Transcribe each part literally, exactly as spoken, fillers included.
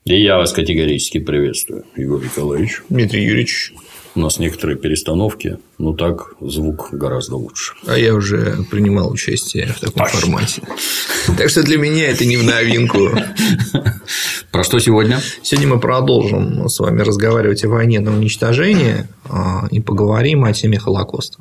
И я вас категорически приветствую, Егор Николаевич. Дмитрий Юрьевич. У нас некоторые перестановки, но так звук гораздо лучше. А я уже принимал участие в таком Точно. формате. Так что для меня это не в новинку. Про что сегодня? Сегодня мы продолжим с вами разговаривать о войне на уничтожение и поговорим о теме Холокоста.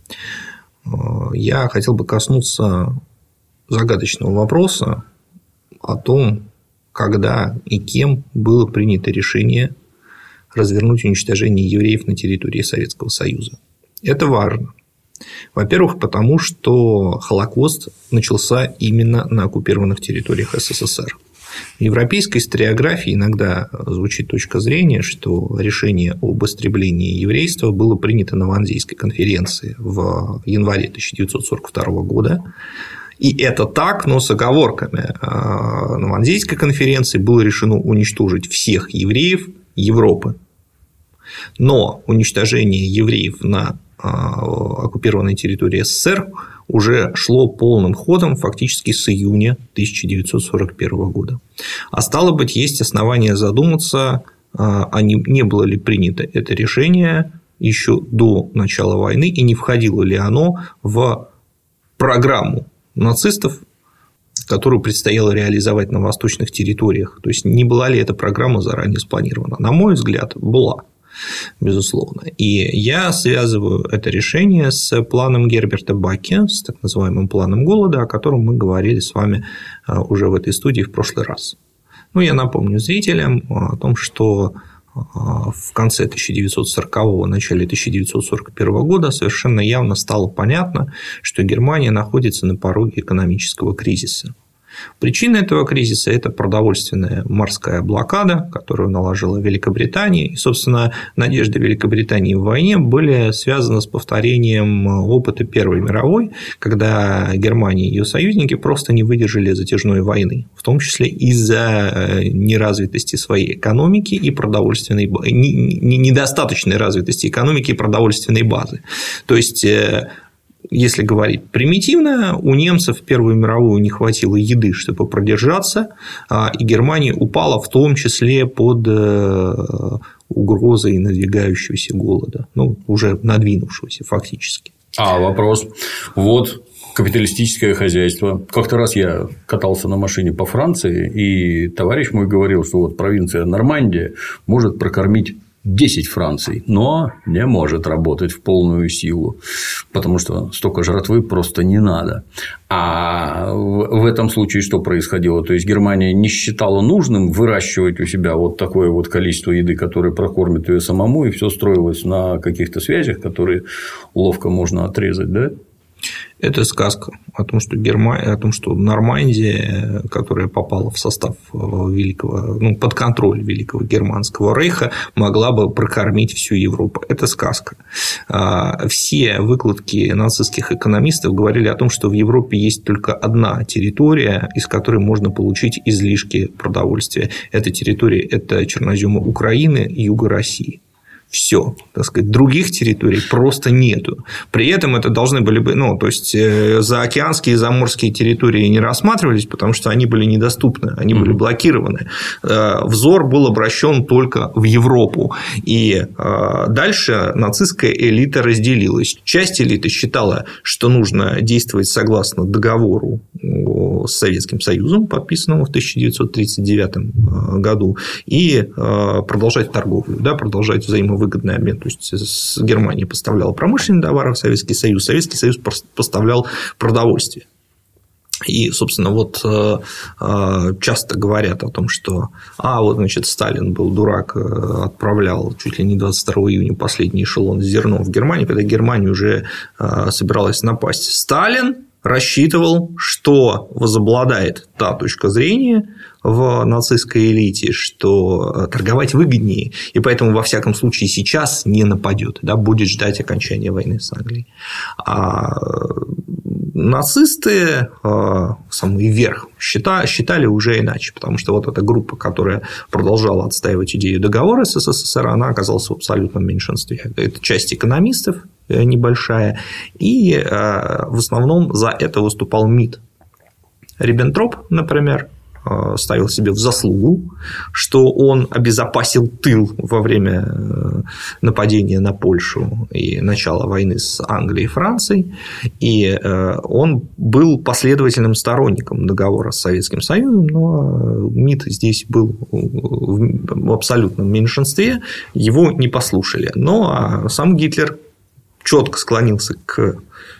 Я хотел бы коснуться загадочного вопроса о том, когда и кем было принято решение развернуть уничтожение евреев на территории Советского Союза. Это важно. Во-первых, потому что Холокост начался именно на оккупированных территориях СССР. В европейской историографии иногда звучит точка зрения, что решение об истреблении еврейства было принято на Ванзейской конференции в январе тысяча девятьсот сорок второго года. И это так, но с оговорками. На Ванзейской конференции было решено уничтожить всех евреев Европы. Но уничтожение евреев на оккупированной территории СССР уже шло полным ходом фактически с июня тысяча девятьсот сорок первого года. А стало быть, есть основания задуматься, а не было ли принято это решение еще до начала войны и не входило ли оно в программу нацистов, которую предстояло реализовать на восточных территориях. То есть, не была ли эта программа заранее спланирована? На мой взгляд, была. Безусловно. И я связываю это решение с планом Герберта Баки, с так называемым планом голода, о котором мы говорили с вами уже в этой студии в прошлый раз. Ну, я напомню зрителям о том, что в конце тысяча девятьсот сорокового, начале тысяча девятьсот сорок первого года совершенно явно стало понятно, что Германия находится на пороге экономического кризиса. Причина этого кризиса – это продовольственная морская блокада, которую наложила Великобритания. И, собственно, надежды Великобритании в войне были связаны с повторением опыта Первой мировой, когда Германия и ее союзники просто не выдержали затяжной войны, в том числе из-за неразвитости своей экономики и продовольственной базы, недостаточной развитости экономики и продовольственной базы. То есть, если говорить примитивно, у немцев в Первую мировую не хватило еды, чтобы продержаться, и Германия упала в том числе под угрозой надвигающегося голода, ну, уже надвинувшегося фактически. А, вопрос. Вот капиталистическое хозяйство. Как-то раз я катался на машине по Франции, и товарищ мой говорил, что вот провинция Нормандия может прокормить десять Франций, но не может работать в полную силу, потому что столько жратвы просто не надо. А в этом случае что происходило? То есть, Германия не считала нужным выращивать у себя вот такое вот количество еды, которое прокормит ее самому, и все строилось на каких-то связях, которые ловко можно отрезать, да? Это сказка о том, что Германия, о том, что Нормандия, которая попала в состав великого, ну, под контроль Великого Германского рейха, могла бы прокормить всю Европу. Это сказка. Все выкладки нацистских экономистов говорили о том, что в Европе есть только одна территория, из которой можно получить излишки продовольствия. Эта территория – это черноземы Украины и юга России. Все, так сказать, других территорий просто нету. При этом это должны были бы, ну, то есть, заокеанские и заморские территории не рассматривались, потому что они были недоступны, они были блокированы. Взор был обращен только в Европу. И дальше нацистская элита разделилась. Часть элиты считала, что нужно действовать согласно договору с Советским Союзом, подписанному в тысяча девятьсот тридцать девятом году, и продолжать торговлю, да, продолжать взаимовыгодный обмен. То есть, Германия поставляла промышленные товары в Советский Союз, Советский Союз поставлял продовольствие. И, собственно, вот часто говорят о том, что а вот, значит, Сталин был дурак, отправлял чуть ли не двадцать второго июня последний эшелон с зерном в Германию, когда Германия уже собиралась напасть. Сталин рассчитывал, что возобладает та точка зрения в нацистской элите, что торговать выгоднее, и поэтому, во всяком случае, сейчас не нападет, да, будет ждать окончания войны с Англией. А нацисты, самый верх, считали уже иначе, потому что вот эта группа, которая продолжала отстаивать идею договора с СССР, она оказалась в абсолютном меньшинстве. Это часть экономистов небольшая, и в основном за это выступал МИД. Риббентроп, например, ставил себе в заслугу, что он обезопасил тыл во время нападения на Польшу и начала войны с Англией и Францией, и он был последовательным сторонником договора с Советским Союзом, но МИД здесь был в абсолютном меньшинстве, его не послушали. Но сам Гитлер четко склонился к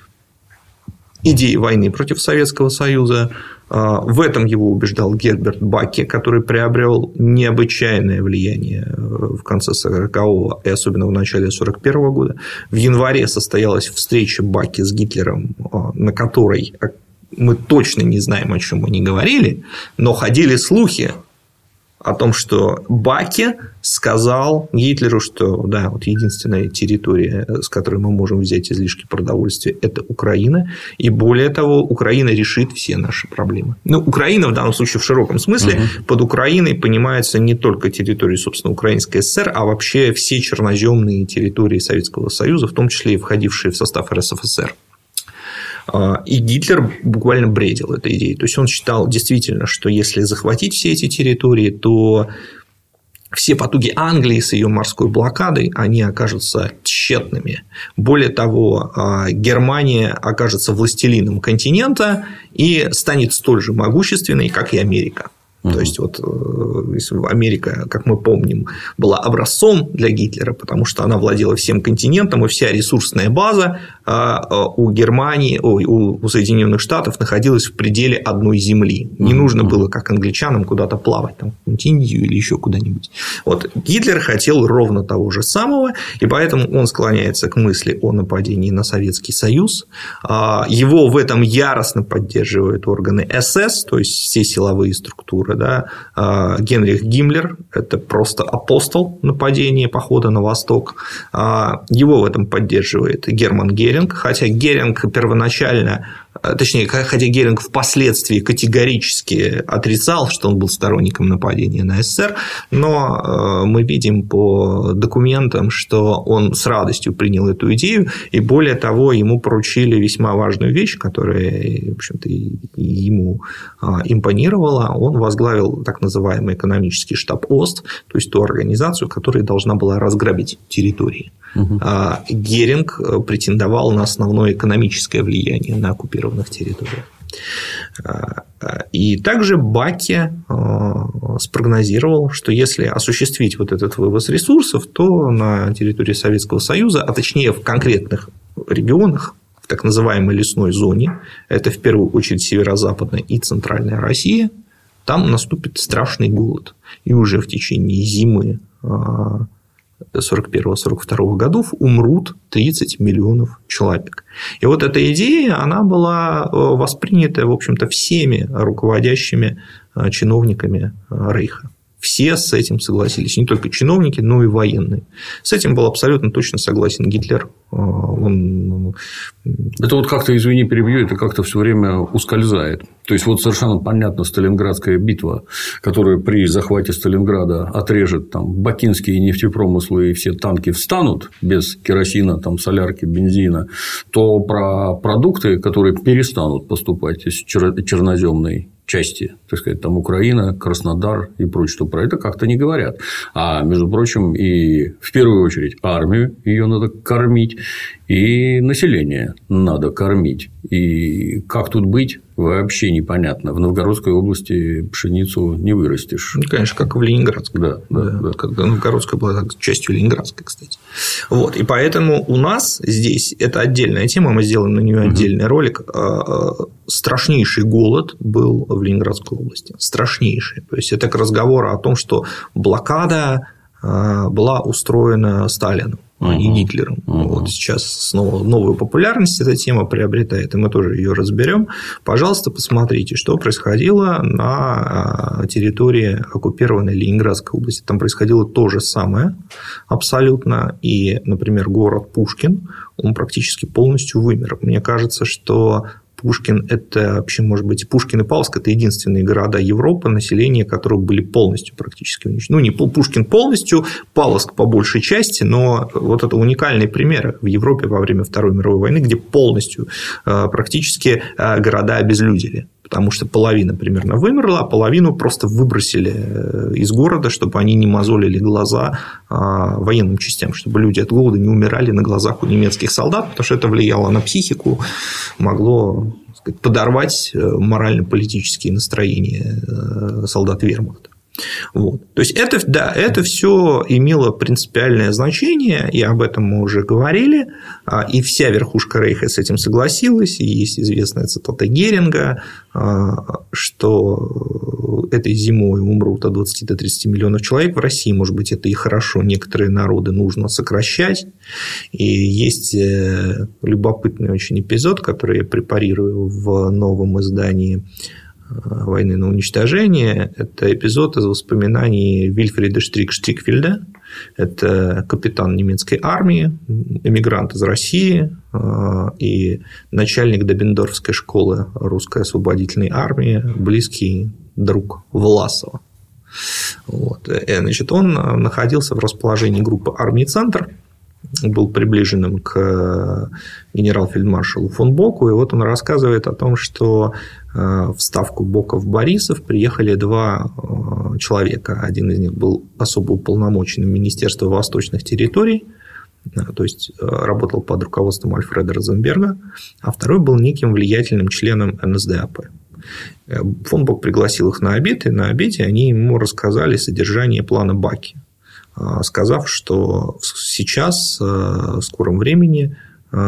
идеи войны против Советского Союза. В этом его убеждал Герберт Бакке, который приобрел необычайное влияние в конце сорокового и особенно в начале сорок первого года. В январе состоялась встреча Бакке с Гитлером, на которой мы точно не знаем, о чем они говорили, но ходили слухи о том, что Бакке сказал Гитлеру, что да, вот единственная территория, с которой мы можем взять излишки продовольствия, это Украина, и более того, Украина решит все наши проблемы. Ну, Украина в данном случае в широком смысле, угу. Под Украиной понимается не только территория, собственно, Украинской ССР, а вообще все черноземные территории Советского Союза, в том числе и входившие в состав эр эс эф эс эр. И Гитлер буквально бредил этой идеей. То есть он считал действительно, что если захватить все эти территории, то все потуги Англии с ее морской блокадой, они окажутся тщетными. Более того, Германия окажется властелином континента и станет столь же могущественной, как и Америка. То есть, вот Америка, как мы помним, была образцом для Гитлера, потому что она владела всем континентом, и вся ресурсная база у Германии, ой, у Соединенных Штатов находилась в пределе одной земли. Не нужно было, как англичанам, куда-то плавать, там, в Индию или еще куда-нибудь. Вот. Гитлер хотел ровно того же самого, и поэтому он склоняется к мысли о нападении на Советский Союз. Его в этом яростно поддерживают органы эс эс, то есть все силовые структуры. Да, Генрих Гиммлер – это просто апостол нападения, похода на восток. Его в этом поддерживает Герман Геринг, хотя Геринг первоначально, точнее, хотя Геринг впоследствии категорически отрицал, что он был сторонником нападения на эс эс эр, но мы видим по документам, что он с радостью принял эту идею, и более того, ему поручили весьма важную вещь, которая, в общем-то, ему импонировала. Он возглавил так называемый экономический штаб Ост, то есть ту организацию, которая должна была разграбить территории. Угу. Геринг претендовал на основное экономическое влияние на оккупированных территориях. И также Бакке спрогнозировал, что если осуществить вот этот вывоз ресурсов, то на территории Советского Союза, а точнее в конкретных регионах, в так называемой лесной зоне, это в первую очередь северо-западная и центральная Россия, там наступит страшный голод. И уже в течение зимы сорок первого — сорок второго годов умрут тридцать миллионов человек. И вот эта идея, она была воспринята, в общем-то, всеми руководящими чиновниками Рейха. Все с этим согласились. Не только чиновники, но и военные. С этим был абсолютно точно согласен Гитлер. Он... Это вот как-то, извини, перебью, это как-то все время ускользает. То есть, вот совершенно понятно, Сталинградская битва, которая при захвате Сталинграда отрежет там бакинские нефтепромыслы и все танки встанут без керосина, там, солярки, бензина, то про продукты, которые перестанут поступать из черноземной части, так сказать, там Украина, Краснодар и прочее, что про это как-то не говорят. А, между прочим, и в первую очередь армию ее надо кормить, и население надо кормить. И как тут быть, вообще непонятно. В Новгородской области пшеницу не вырастешь. Ну, конечно, как и в Ленинградской. Да, да, да, да. Когда Новгородская была частью Ленинградской, кстати. Вот. И поэтому у нас здесь это отдельная тема, мы сделаем на нее отдельный угу. ролик. Страшнейший голод был в Ленинградской области. Страшнейший. То есть, это к разговору о том, что блокада была устроена Сталином, а не uh-huh. Гитлером. Uh-huh. Вот сейчас снова новую популярность эта тема приобретает, и мы тоже ее разберем. Пожалуйста, посмотрите, что происходило на территории оккупированной Ленинградской области. Там происходило то же самое абсолютно. И, например, город Пушкин, он практически полностью вымер. Мне кажется, что Пушкин – это вообще, может быть, Пушкин и Павловск – это единственные города Европы, население которых были полностью практически уничтожены. Ну, не Пушкин полностью, Павловск по большей части, но вот это уникальные примеры в Европе во время Второй мировой войны, где полностью практически города обезлюдили. потому что половина примерно вымерла, а половину просто выбросили из города, чтобы они не мозолили глаза военным частям, чтобы люди от голода не умирали на глазах у немецких солдат, потому что это влияло на психику, могло, так сказать, подорвать морально-политические настроения солдат вермахта. Вот. То есть, это, да, это все имело принципиальное значение, и об этом мы уже говорили, и вся верхушка Рейха с этим согласилась, и есть известная цитата Геринга, что этой зимой умрут от двадцати до тридцати миллионов человек в России, может быть, это и хорошо, некоторые народы нужно сокращать, и есть любопытный очень эпизод, который я препарирую в новом издании «Войны на уничтожение». Это эпизод из воспоминаний Вильфрида Штрик-Штрикфельда. Это капитан немецкой армии, эмигрант из России и начальник Доббендорфской школы русской освободительной армии, близкий друг Власова. Вот. Значит, он находился в расположении группы армий «Центр», был приближенным к генерал-фельдмаршалу фон Боку, и вот он рассказывает о том, что в ставку Боков-Борисов приехали два человека. Один из них был особо уполномоченным Министерства восточных территорий, то есть работал под руководством Альфреда Розенберга, а второй был неким влиятельным членом эн эс дэ а пэ. Фон Бок пригласил их на обед, и на обеде они ему рассказали содержание плана Баки, сказав, что сейчас, в скором времени,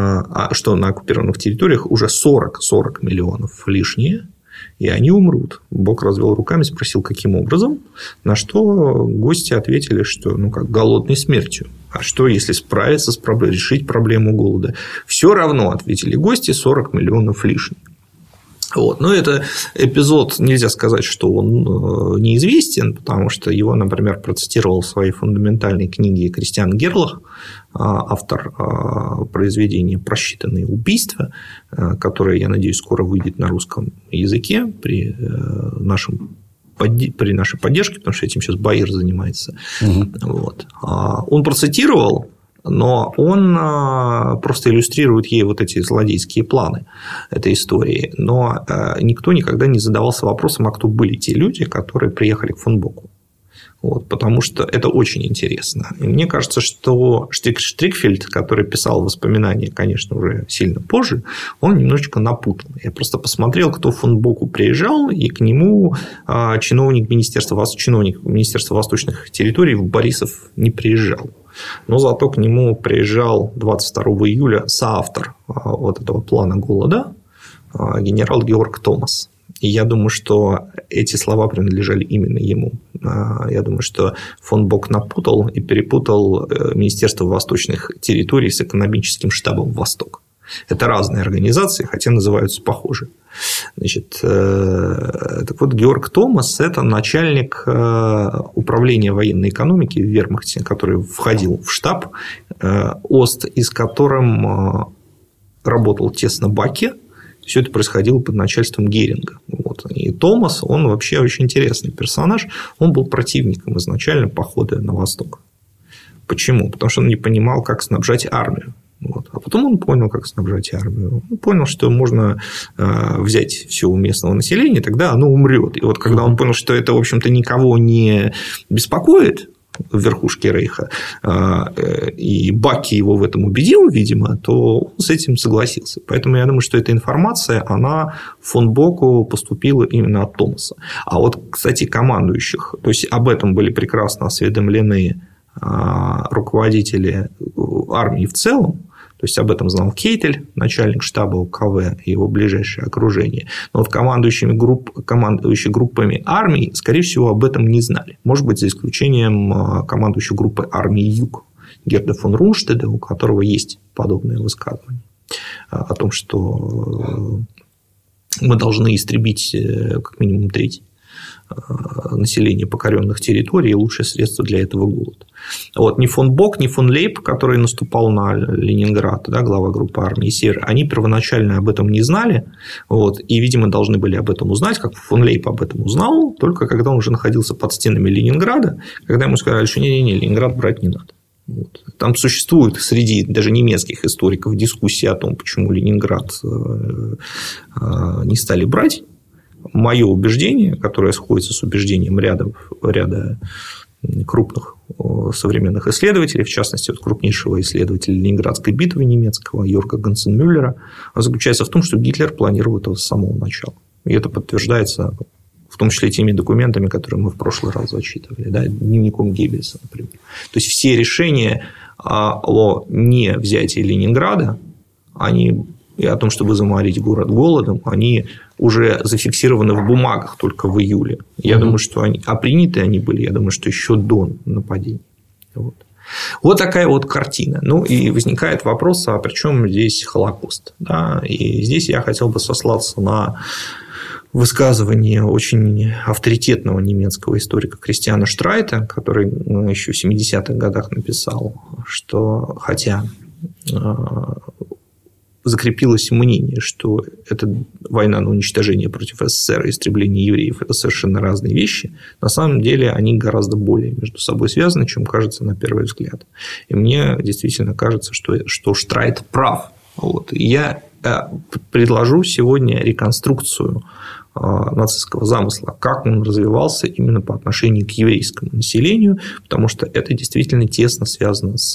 что на оккупированных территориях уже сорок, сорок миллионов лишние, и они умрут. Бок развел руками, спросил, каким образом, на что гости ответили, что ну как голодной смертью. А что, если справиться с проблемой, решить проблему голода? Все равно, ответили гости, сорок миллионов лишних. Вот. Но это эпизод, нельзя сказать, что он неизвестен, потому что его, например, процитировал в своей фундаментальной книге Кристиан Герлах, автор произведения «Просчитанные убийства», которое, я надеюсь, скоро выйдет на русском языке при, нашем, при нашей поддержке, потому что этим сейчас Баир занимается. Угу. Вот. Он процитировал, но он просто иллюстрирует ей вот эти злодейские планы этой истории. Но никто никогда не задавался вопросом, а кто были те люди, которые приехали к фон Боку. Вот, потому что это очень интересно. И мне кажется, что Штрикфельд, который писал воспоминания, конечно, уже сильно позже, он немножечко напутал. Я просто посмотрел, кто в фон Боку приезжал, и к нему чиновник Министерства, чиновник Министерства восточных территорий в Борисов не приезжал. Но зато к нему приезжал двадцать второго июля соавтор вот этого плана голода генерал Георг Томас. И я думаю, что эти слова принадлежали именно ему. Я думаю, что фон Бок напутал и перепутал Министерство восточных территорий с экономическим штабом «Восток». Это разные организации, хотя называются похоже. Значит, так вот, Георг Томас – это начальник управления военной экономики в Вермахте, который входил в штаб Ост, и с которым работал тесно Баки. Все это происходило под начальством Геринга. Вот. И Томас, он вообще очень интересный персонаж. Он был противником изначально похода на восток. Почему? Потому что он не понимал, как снабжать армию. Вот. А потом он понял, как снабжать армию. Он понял, что можно взять все у местного населения, тогда оно умрет. И вот когда он понял, что это, в общем-то, никого не беспокоит в верхушке Рейха, и Баки его в этом убедил, видимо, то он с этим согласился. Поэтому я думаю, что эта информация, она в фон Боку поступила именно от Томаса. А вот, кстати, командующих, то есть об этом были прекрасно осведомлены руководители армии в целом. То есть об этом знал Кейтель, начальник штаба У Ка Вэ и его ближайшее окружение. Но вот командующими, групп, командующими группами армий, скорее всего, об этом не знали. Может быть, за исключением командующей группы армии Юг Герда фон Рунштеда, у которого есть подобное высказывание о том, что мы должны истребить как минимум треть населения покоренных территорий, и лучшее средство для этого голод. Вот. Ни фон Бок, ни фон Лейб, который наступал на Ленинград, да, глава группы армии Север, они первоначально об этом не знали, вот, и, видимо, должны были об этом узнать, как фон Лейб об этом узнал, только когда он уже находился под стенами Ленинграда, когда ему сказали, что не-не-не, Ленинград брать не надо. Вот. Там существует среди даже немецких историков дискуссии о том, почему Ленинград не стали брать. мое убеждение, которое сходится с убеждением ряда, ряда крупных современных исследователей, в частности, вот крупнейшего исследователя Ленинградской битвы немецкого Йорга Ганценмюллера, заключается в том, что Гитлер планировал это с самого начала. И это подтверждается в том числе теми документами, которые мы в прошлый раз зачитывали, да, дневником Геббельса, например. То есть все решения о не взятии Ленинграда, они и о том, чтобы заморить город голодом, они уже зафиксированы в бумагах только в июле. Я mm-hmm. думаю, что они, а приняты они были, я думаю, что еще до нападения. Вот. Вот такая вот картина. Ну, и возникает вопрос, а при чем здесь Холокост? Да? И здесь я хотел бы сослаться на высказывание очень авторитетного немецкого историка Кристиана Штрайта, который еще в семидесятых годах написал, что хотя закрепилось мнение, что эта война на уничтожение против СССР и истребление евреев – это совершенно разные вещи, на самом деле они гораздо более между собой связаны, чем кажется на первый взгляд. И мне действительно кажется, что, что Штрайт прав. Вот. И я предложу сегодня реконструкцию нацистского замысла, как он развивался именно по отношению к еврейскому населению, потому что это действительно тесно связано с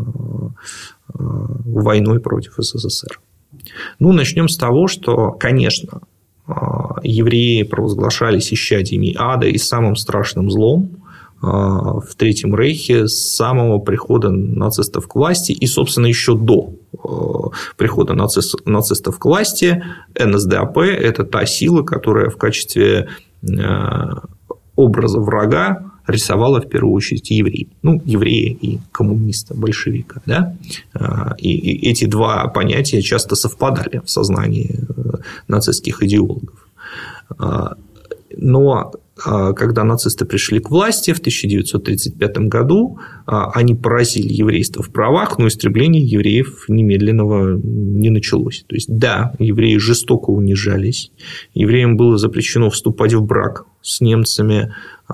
войной против СССР. Ну, начнем с того, что, конечно, евреи провозглашались исчадьями ада и самым страшным злом в Третьем Рейхе с самого прихода нацистов к власти и, собственно, еще до прихода нацистов к власти эн эс дэ а пэ – это та сила, которая в качестве образа врага рисовала в первую очередь евреи. Ну, еврея и коммуниста, большевика. Да? И эти два понятия часто совпадали в сознании нацистских идеологов. Но когда нацисты пришли к власти в тысяча девятьсот тридцать пятом году, они поразили еврейство в правах, но истребление евреев немедленного не началось. То есть, да, евреи жестоко унижались, евреям было запрещено вступать в брак с немцами,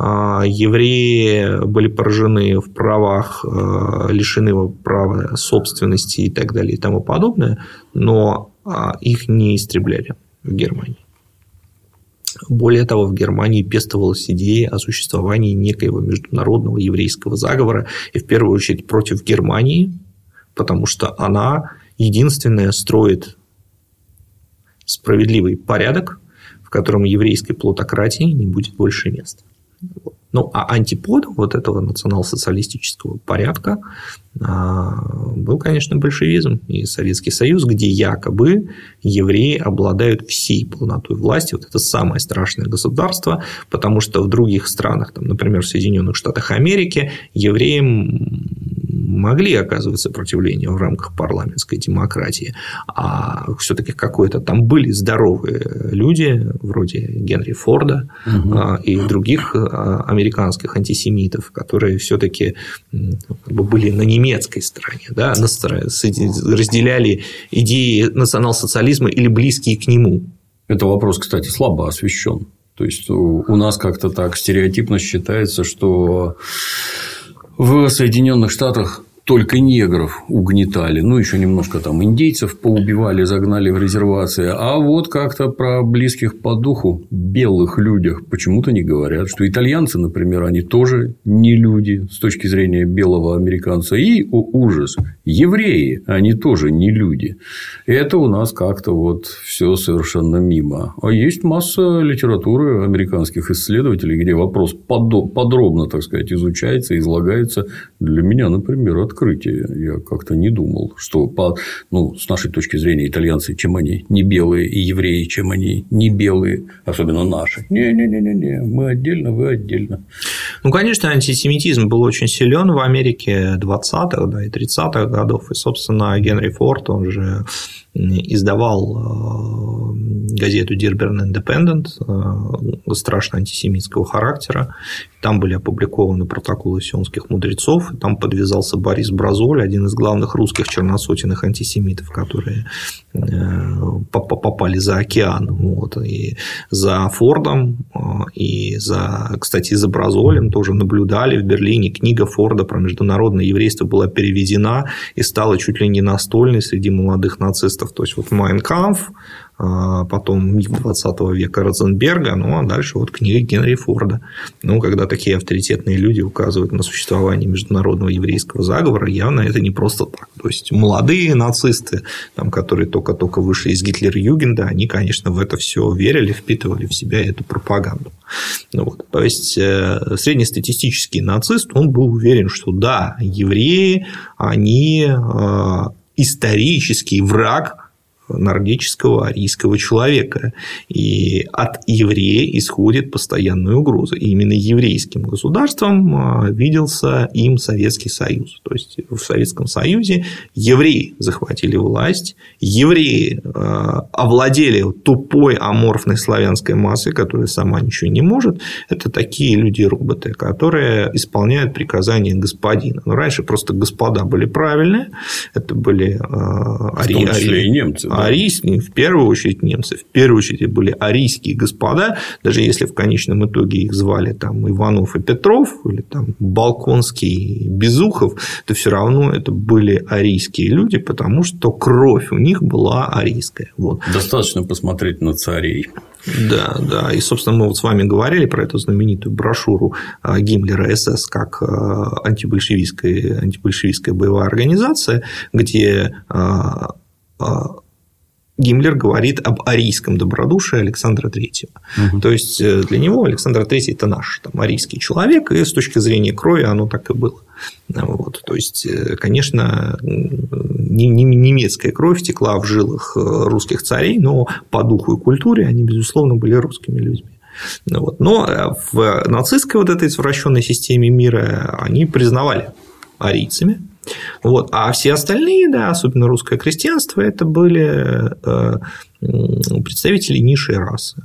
евреи были поражены в правах, лишены права собственности и так далее и тому подобное, но их не истребляли в Германии. Более того, в Германии пестовалась идея о существовании некоего международного еврейского заговора, и в первую очередь против Германии, потому что она единственная строит справедливый порядок, в котором еврейской плутократии не будет больше места. Ну, а антиподом вот этого национал-социалистического порядка был, конечно, большевизм и Советский Союз, где якобы евреи обладают всей полнотой власти. Вот это самое страшное государство, потому что в других странах, там, например, в Соединенных Штатах Америки, евреям могли оказывать сопротивление в рамках парламентской демократии, а все-таки какое-то там были здоровые люди, вроде Генри Форда угу. и других американских антисемитов, которые все-таки были на немецкой стороне, да, разделяли идеи национал-социализма или близкие к нему. Это вопрос, кстати, слабо освещен. То есть у нас как-то так стереотипно считается, что в Соединенных Штатах только негров угнетали, ну, еще немножко там индейцев поубивали, загнали в резервации, а вот как-то про близких по духу белых людях почему-то не говорят, что итальянцы, например, они тоже не люди с точки зрения белого американца, и, о, ужас, евреи, они тоже не люди. Это у нас как-то вот все совершенно мимо. А есть масса литературы американских исследователей, где вопрос подробно, так сказать, изучается, излагается. Для меня, например, открытие. Я как-то не думал, что по, ну, с нашей точки зрения итальянцы, чем они не белые, и евреи, чем они не белые, особенно наши. Не-не-не-не, мы отдельно, вы отдельно. Ну, конечно, антисемитизм был очень силен в Америке двадцатых, да, и тридцатых годов. И, собственно, Генри Форд, он же издавал газету Dearborn Independent страшно антисемитского характера. Там были опубликованы протоколы сионских мудрецов. И там подвязался Борис Бразоль, один из главных русских черносотенных антисемитов, которые попали за океан. Вот. И за Фордом, и за, кстати, за Бразолем тоже наблюдали в Берлине. Книга Форда про международное еврейство была переведена и стала чуть ли не настольной среди молодых нацистов. То есть, вот «Майн Кампф», потом миф двадцатого века Розенберга, ну а дальше вот книга Генри Форда. Ну, когда такие авторитетные люди указывают на существование международного еврейского заговора, явно это не просто так. То есть молодые нацисты, там, которые только-только вышли из Гитлер-Югенда, они, конечно, в это все верили, впитывали в себя эту пропаганду. Ну, вот. То есть среднестатистический нацист, он был уверен, что да, евреи, они исторический враг нордического арийского человека. И от еврея исходит постоянная угроза. И именно еврейским государством виделся им Советский Союз. То есть в Советском Союзе евреи захватили власть, евреи овладели тупой аморфной славянской массой, которая сама ничего не может. Это такие люди-роботы, которые исполняют приказания господина. Но раньше просто господа были правильные. Это были ари... в том числе и немцы. Да? Арийские, в первую очередь немцы, в первую очередь были арийские господа, даже если в конечном итоге их звали там Иванов и Петров, или там Балконский и Безухов, то все равно это были арийские люди, потому что кровь у них была арийская. Вот. Достаточно посмотреть на царей. Да, да. И, собственно, мы вот с вами говорили про эту знаменитую брошюру Гиммлера СС как антибольшевистская, антибольшевистская боевая организация, где Гиммлер говорит об арийском добродушии Александра Третьего. Угу. То есть для него Александр Третий – это наш там, арийский человек, и с точки зрения крови оно так и было. Вот. То есть, конечно, немецкая кровь текла в жилах русских царей, но по духу и культуре они, безусловно, были русскими людьми. Вот. Но в нацистской вот этой извращенной системе мира они признавали арийцами. Вот. А все остальные, да, особенно русское крестьянство, это были представители низшей расы,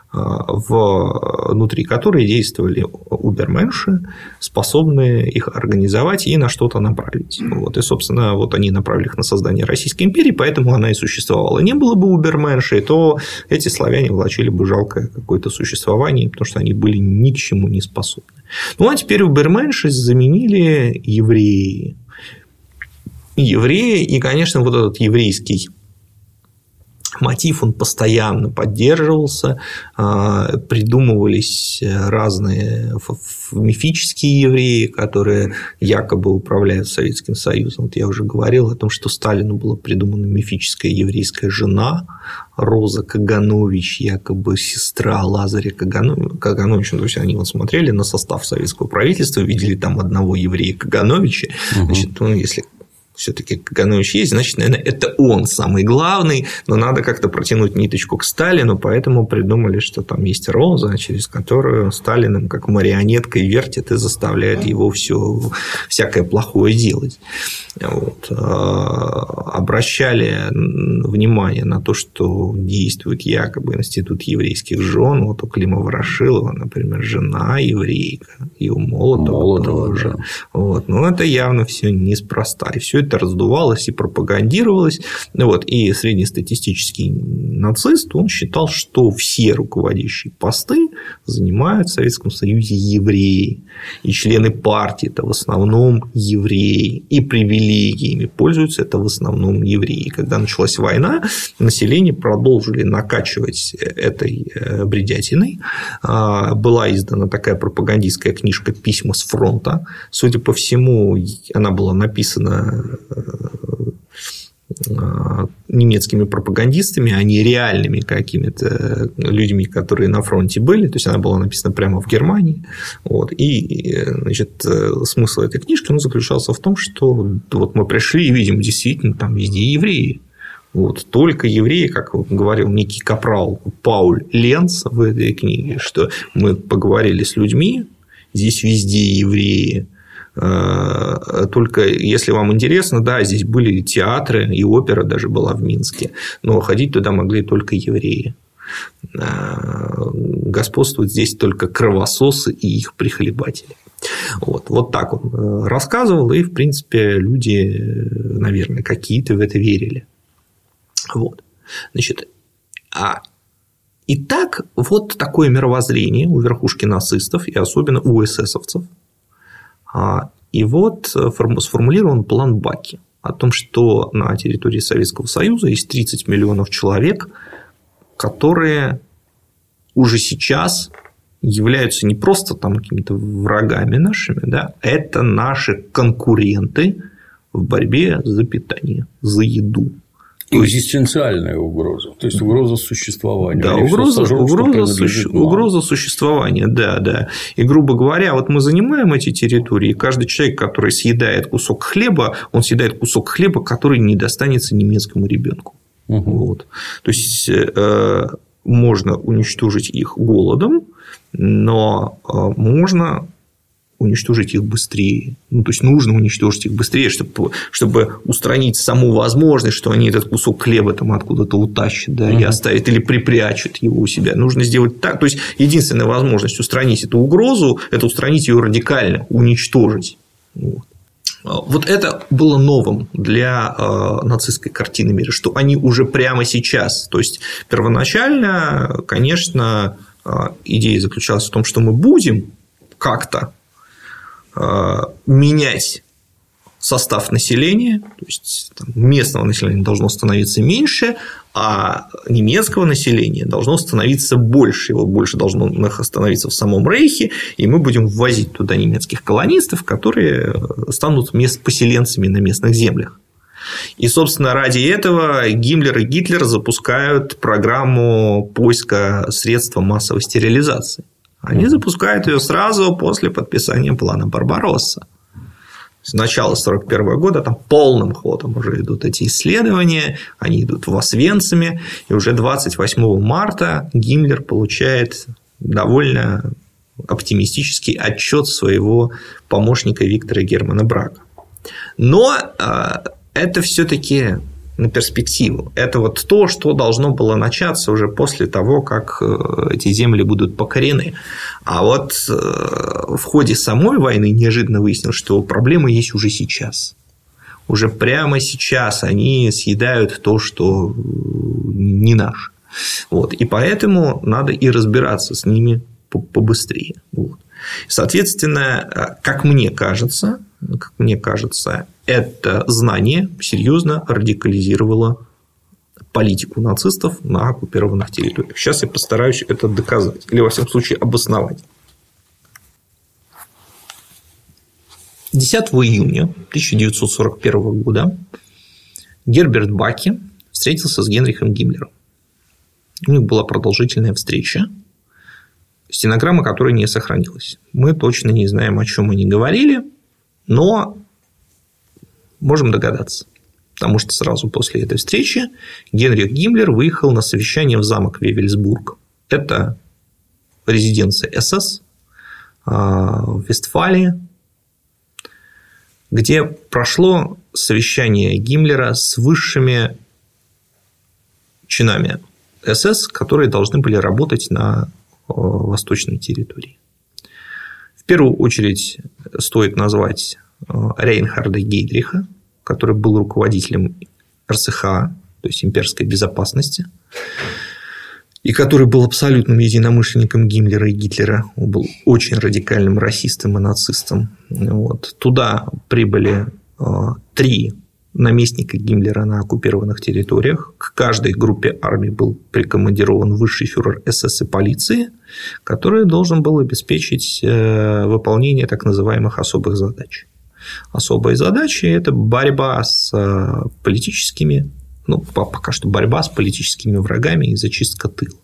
внутри которой действовали уберменши, способные их организовать и на что-то направить. Вот. И, собственно, вот они направили их на создание Российской империи, поэтому она и существовала. Не было бы уберменшей, то эти славяне влачили бы жалкое какое-то существование, потому что они были ни к чему не способны. Ну, а теперь уберменши заменили евреи. Евреи, и, конечно, вот этот еврейский мотив, он постоянно поддерживался, придумывались разные мифические евреи, которые якобы управляют Советским Союзом. Вот я уже говорил о том, что Сталину была придумана мифическая еврейская жена Роза Каганович, якобы сестра Лазаря Кагановича. То есть они вот смотрели на состав советского правительства, видели там одного еврея Кагановича. Угу. Значит, ну, если все-таки Каганович есть, значит, наверное, это он самый главный, но надо как-то протянуть ниточку к Сталину, поэтому придумали, что там есть Роза, через которую Сталиным как марионеткой вертит и заставляет его все всякое плохое делать. Вот. Обращали внимание на то, что действует якобы институт еврейских жен. Вот у Клима Ворошилова, например, жена еврейка, и у Молотова, Молотова тоже. Да. Вот. Но это явно все неспроста, и все это раздувалось и пропагандировалось. Вот. И среднестатистический нацист, он считал, что все руководящие посты занимают в Советском Союзе евреи, и члены партии – это в основном евреи, и привилегиями пользуются это в основном евреи. Когда началась война, население продолжили накачивать этой бредятиной. Была издана такая пропагандистская книжка «Письма с фронта». Судя по всему, она была написана немецкими пропагандистами, а не реальными какими-то людьми, которые на фронте были. То есть она была написана прямо в Германии. Вот. И, значит, смысл этой книжки, он заключался в том, что вот мы пришли и видим, действительно, там везде евреи. Вот. Только евреи, как говорил некий капрал Пауль Ленц в этой книге, что мы поговорили с людьми, здесь везде евреи. Только если вам интересно, да, здесь были театры, и опера даже была в Минске, но ходить туда могли только евреи. Господствуют здесь только кровососы и их прихлебатели. Вот, вот так он рассказывал, и, в принципе, люди, наверное, какие-то в это верили. Вот. Значит, а итак, вот такое мировоззрение у верхушки нацистов, и особенно у эсэсовцев. И вот сформулирован план Баки о том, что на территории Советского Союза есть тридцать миллионов человек, которые уже сейчас являются не просто там какими-то врагами нашими, да, это наши конкуренты в борьбе за питание, за еду. Экзистенциальная угроза, то есть угроза существования. Да, угроза, угроза, суще... угроза существования, да, да. И, грубо говоря, вот мы занимаем эти территории, и каждый человек, который съедает кусок хлеба, он съедает кусок хлеба, который не достанется немецкому ребенку. Угу. Вот. То есть э, можно уничтожить их голодом, но э, можно уничтожить их быстрее. Ну, то есть нужно уничтожить их быстрее, чтобы, чтобы устранить саму возможность, что они этот кусок хлеба там откуда-то утащат, да, uh-huh. и оставят или припрячут его у себя. Нужно сделать так. То есть единственная возможность устранить эту угрозу – это устранить ее радикально, уничтожить. Вот. Вот это было новым для э, нацистской картины мира, что они уже прямо сейчас. То есть первоначально, конечно, э, идея заключалась в том, что мы будем как-то менять состав населения, то есть там, местного населения должно становиться меньше, а немецкого населения должно становиться больше, его больше должно становиться в самом Рейхе, и мы будем ввозить туда немецких колонистов, которые станут мест поселенцами на местных землях. И, собственно, ради этого Гиммлер и Гитлер запускают программу поиска средств массовой стерилизации. Они запускают ее сразу после подписания плана Барбаросса. С начала сорок первого года там полным ходом уже идут эти исследования, они идут в Освенциме, и уже двадцать восьмого марта Гиммлер получает довольно оптимистический отчет своего помощника Виктора Германа Брага. Но это все-таки на перспективу. Это вот то, что должно было начаться уже после того, как эти земли будут покорены. А вот в ходе самой войны неожиданно выяснилось, что проблема есть уже сейчас. Уже прямо сейчас они съедают то, что не наше. Вот. И поэтому надо и разбираться с ними побыстрее. Вот. Соответственно, как мне кажется, как мне кажется, это знание серьезно радикализировало политику нацистов на оккупированных территориях. Сейчас я постараюсь это доказать. Или, во всяком случае, обосновать. десятого июня тысяча девятьсот сорок первого года Герберт Баки встретился с Генрихом Гиммлером. У них была продолжительная встреча, стенограмма которой не сохранилась. Мы точно не знаем, о чем они говорили, но можем догадаться. Потому что сразу после этой встречи Генрих Гиммлер выехал на совещание в замок Вевельсбург. Это резиденция СС в Вестфалии, где прошло совещание Гиммлера с высшими чинами СС, которые должны были работать на восточной территории. В первую очередь стоит назвать Рейнхарда Гейдриха, который был руководителем эр эс ха а, то есть имперской безопасности, и который был абсолютным единомышленником Гиммлера и Гитлера. Он был очень радикальным расистом и нацистом. Вот. Туда прибыли три наместника Гиммлера на оккупированных территориях. К каждой группе армий был прикомандирован высший фюрер эс эс и полиции, который должен был обеспечить выполнение так называемых особых задач. Особые задачи – это борьба с политическими, ну, пока что борьба с политическими врагами и зачистка тыла.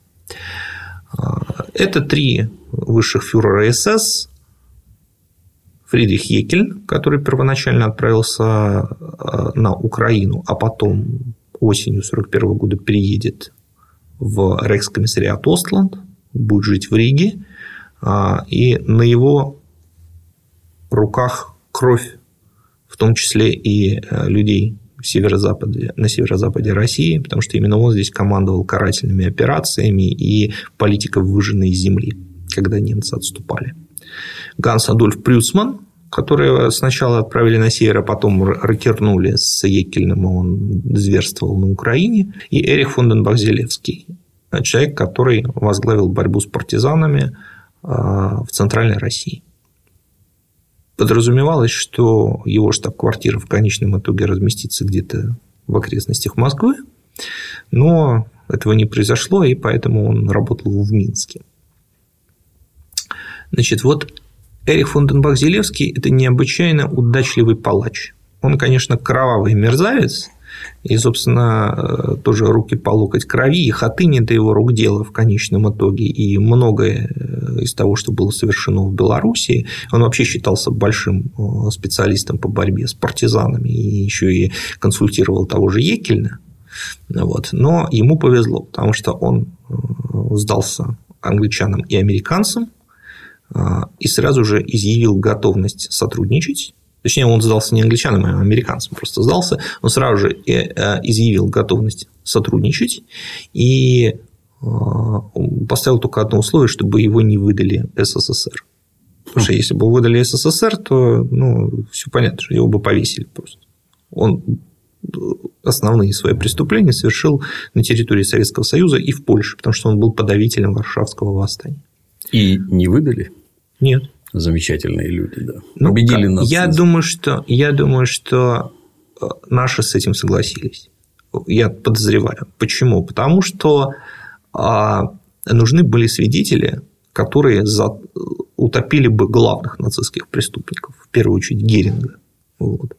Это три высших фюрера эс эс. Фридрих Еккель, который первоначально отправился на Украину, а потом осенью сорок первого года переедет в рейхскомиссариат Остланд, будет жить в Риге, и на его руках кровь, в том числе и людей в северо-западе, на северо-западе России, потому что именно он здесь командовал карательными операциями и политикой выжженной земли, когда немцы отступали. Ганс Адольф Прюцман, которого сначала отправили на север, а потом рокернули с Еккельным, он зверствовал на Украине, и Эрих фон ден Бах-Зелевский, человек, который возглавил борьбу с партизанами в Центральной России. Подразумевалось, что его штаб-квартира в конечном итоге разместится где-то в окрестностях Москвы, но этого не произошло, и поэтому он работал в Минске. Значит, вот Эрих фон ден Бах-Зилевский – это необычайно удачливый палач. Он, конечно, кровавый мерзавец, и, собственно, тоже руки по локоть крови, и Хатынь – это его рук дело в конечном итоге, и многое из того, что было совершено в Белоруссии, он вообще считался большим специалистом по борьбе с партизанами, и еще и консультировал того же Еккельна, вот. Но ему повезло, потому что он сдался англичанам и американцам и сразу же изъявил готовность сотрудничать. Точнее, он сдался не англичанам, а американцам просто сдался. Он сразу же изъявил готовность сотрудничать и поставил только одно условие, чтобы его не выдали СССР. Потому что если бы его выдали СССР, то ну, все понятно, что его бы повесили просто. Он основные свои преступления совершил на территории Советского Союза и в Польше, потому что он был подавителем Варшавского восстания. И не выдали? Нет. Замечательные люди, да. Ну, победили нас. Я думаю, что, я думаю, что наши с этим согласились. Я подозреваю. Почему? Потому что а, нужны были свидетели, которые за... утопили бы главных нацистских преступников, в первую очередь Геринга. Вот.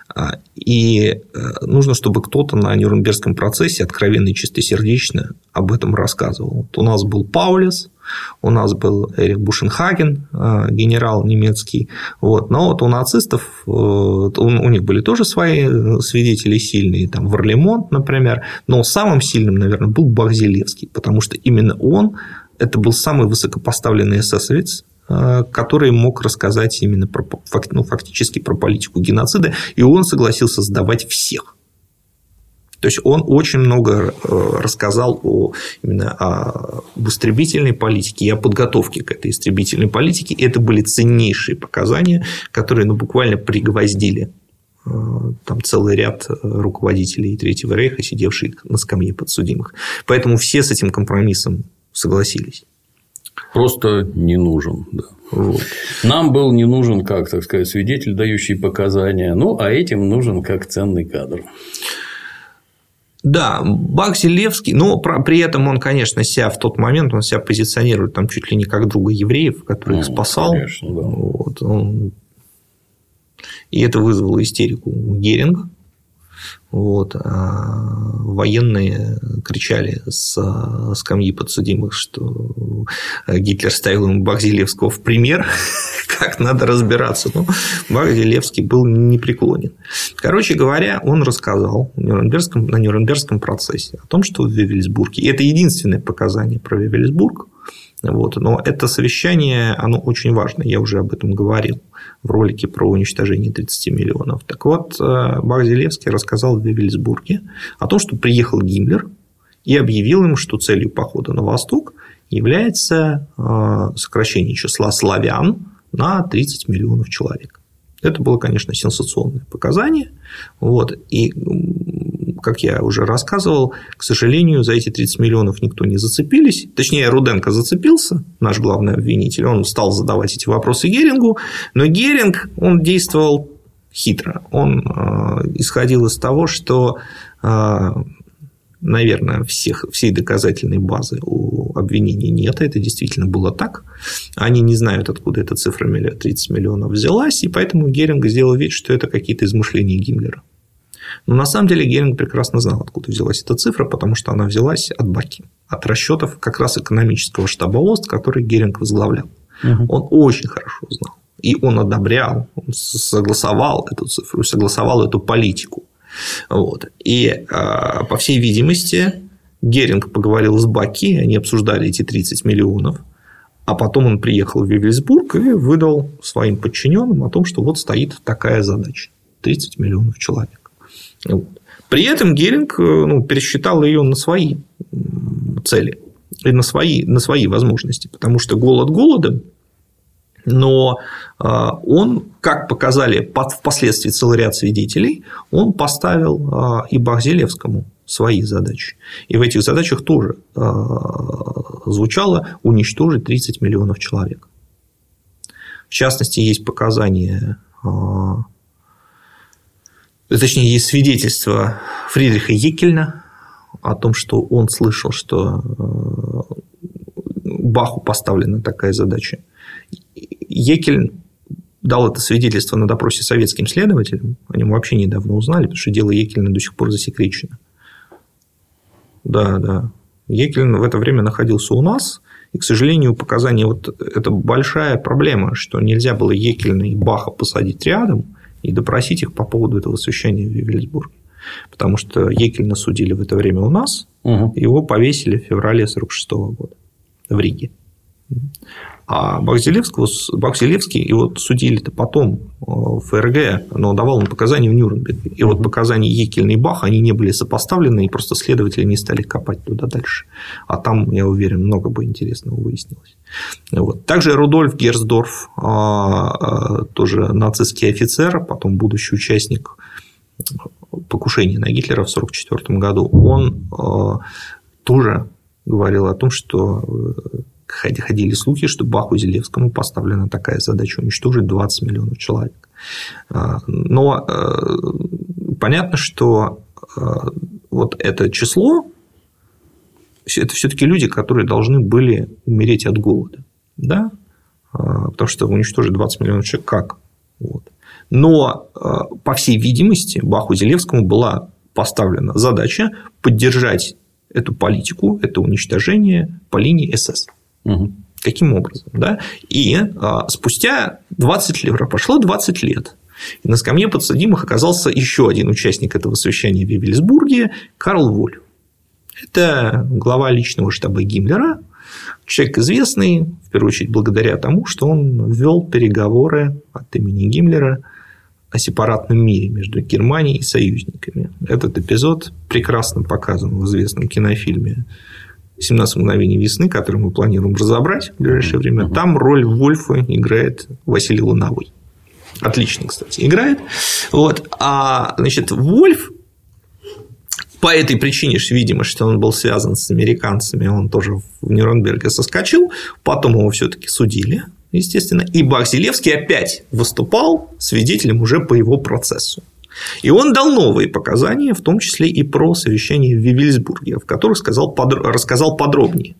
И нужно, чтобы кто-то на Нюрнбергском процессе откровенно и чистосердечно об этом рассказывал. Вот у нас был Паулюс, у нас был Эрих Бушенхаген, генерал немецкий. Вот. Но вот у нацистов, у них были тоже свои свидетели сильные, там Варлемонт, например. Но самым сильным, наверное, был Бах-Зилевский, потому что именно он, это был самый высокопоставленный эсэсовец, который мог рассказать именно про, ну, фактически про политику геноцида, и он согласился сдавать всех. То есть он очень много рассказал о, именно об истребительной политике и о подготовке к этой истребительной политике. И это были ценнейшие показания, которые ну, буквально пригвоздили там целый ряд руководителей Третьего рейха, сидевших на скамье подсудимых. Поэтому все с этим компромиссом согласились. Просто не нужен. Да. Вот. Нам был не нужен, как, так сказать, свидетель, дающий показания, ну, а этим нужен как ценный кадр. Да, Бах-Зилевский, но при этом он, конечно, себя в тот момент он себя позиционирует там чуть ли не как друга евреев, который ну, их спасал. Конечно, да. Вот, он... И это вызвало истерику у Геринга. Вот. А военные кричали с скамьи подсудимых, что Гитлер ставил ему Бах-Зилевского в пример, как надо разбираться. Но Бах-Зилевский был непреклонен. Короче говоря, он рассказал на Нюрнбергском, на Нюрнбергском процессе о том, что в Вевельсбурге, и это единственное показание про Вевельсбург, вот, но это совещание, оно очень важно, я уже об этом говорил в ролике про уничтожение тридцати миллионов. Так вот, Бах-Зилевский рассказал в Вевельсбурге о том, что приехал Гиммлер и объявил ему, что целью похода на восток является сокращение числа славян на тридцать миллионов человек. Это было, конечно, сенсационное показание. Вот. И, как я уже рассказывал, к сожалению, за эти тридцать миллионов никто не зацепились. Точнее, Руденко зацепился, наш главный обвинитель. Он стал задавать эти вопросы Герингу. Но Геринг, он действовал хитро. Он исходил из того, что, наверное, всех, всей доказательной базы у обвинения нет. Это действительно было так. Они не знают, откуда эта цифра тридцать миллионов взялась. И поэтому Геринг сделал вид, что это какие-то измышления Гиммлера. Но на самом деле Геринг прекрасно знал, откуда взялась эта цифра, потому что она взялась от Баки, от расчетов как раз экономического штаба ОСТ, который Геринг возглавлял. Угу. Он очень хорошо знал. И он одобрял, он согласовал эту цифру, согласовал эту политику. Вот. И, по всей видимости, Геринг поговорил с Баки, они обсуждали эти тридцать миллионов, а потом он приехал в Вевельсбург и выдал своим подчиненным о том, что вот стоит такая задача – тридцать миллионов человек. Вот. При этом Геринг ну, пересчитал ее на свои цели и на свои, на свои возможности, потому что голод голодом, но он, как показали впоследствии целый ряд свидетелей, он поставил и Бах-Зилевскому свои задачи. И в этих задачах тоже звучало уничтожить тридцать миллионов человек. В частности, есть показания, точнее, есть свидетельство Фридриха Еккельна, о том, что он слышал, что Баху поставлена такая задача. Екель дал это свидетельство на допросе советским следователям. О нем вообще недавно узнали, потому что дело Екельна до сих пор засекречено. Да, да. Екельн в это время находился у нас. И, к сожалению, показания... Вот это большая проблема, что нельзя было Екельна и Баха посадить рядом и допросить их по поводу этого совещания в Вивельсбурге. Потому что Екельна судили в это время у нас, угу. Его повесили в феврале сорок шестого года в Риге. А Бах-Зелевского, Бах-Зелевский его судили-то потом в ФРГ, но давал он показания в Нюрнберге. И вот показания Екельна и Баха, они не были сопоставлены, и просто следователи не стали копать туда дальше. А там, я уверен, много бы интересного выяснилось. Вот. Также Рудольф Герцдорф, тоже нацистский офицер, потом будущий участник покушения на Гитлера в сорок четвёртом году, он тоже говорил о том, что ходили слухи, что Баху Зелевскому поставлена такая задача уничтожить двадцать миллионов человек. Но понятно, что вот это число это все-таки люди, которые должны были умереть от голода. Да? Потому что уничтожить двадцать миллионов человек как? Вот. Но, по всей видимости, Баху Зелевскому была поставлена задача поддержать эту политику, это уничтожение по линии СС. Угу. Каким образом? Да? И а, спустя двадцать лет, прошло двадцать лет, и на скамье подсудимых оказался еще один участник этого совещания в Вивельсбурге – Карл Вольф. Это глава личного штаба Гиммлера, человек известный, в первую очередь, благодаря тому, что он вел переговоры от имени Гиммлера о сепаратном мире между Германией и союзниками. Этот эпизод прекрасно показан в известном кинофильме «семнадцать мгновений весны», который мы планируем разобрать в ближайшее время. Там роль Вольфа играет Василий Луновой. Отлично, кстати, играет. Вот. А, значит, Вольф по этой причине, видимо, что он был связан с американцами, он тоже в Нюрнберге соскочил. Потом его все-таки судили, естественно. И Бах-Зелевский опять выступал свидетелем уже по его процессу. И он дал новые показания, в том числе и про совещание в Вивельсбурге, в которых сказал, рассказал подробнее.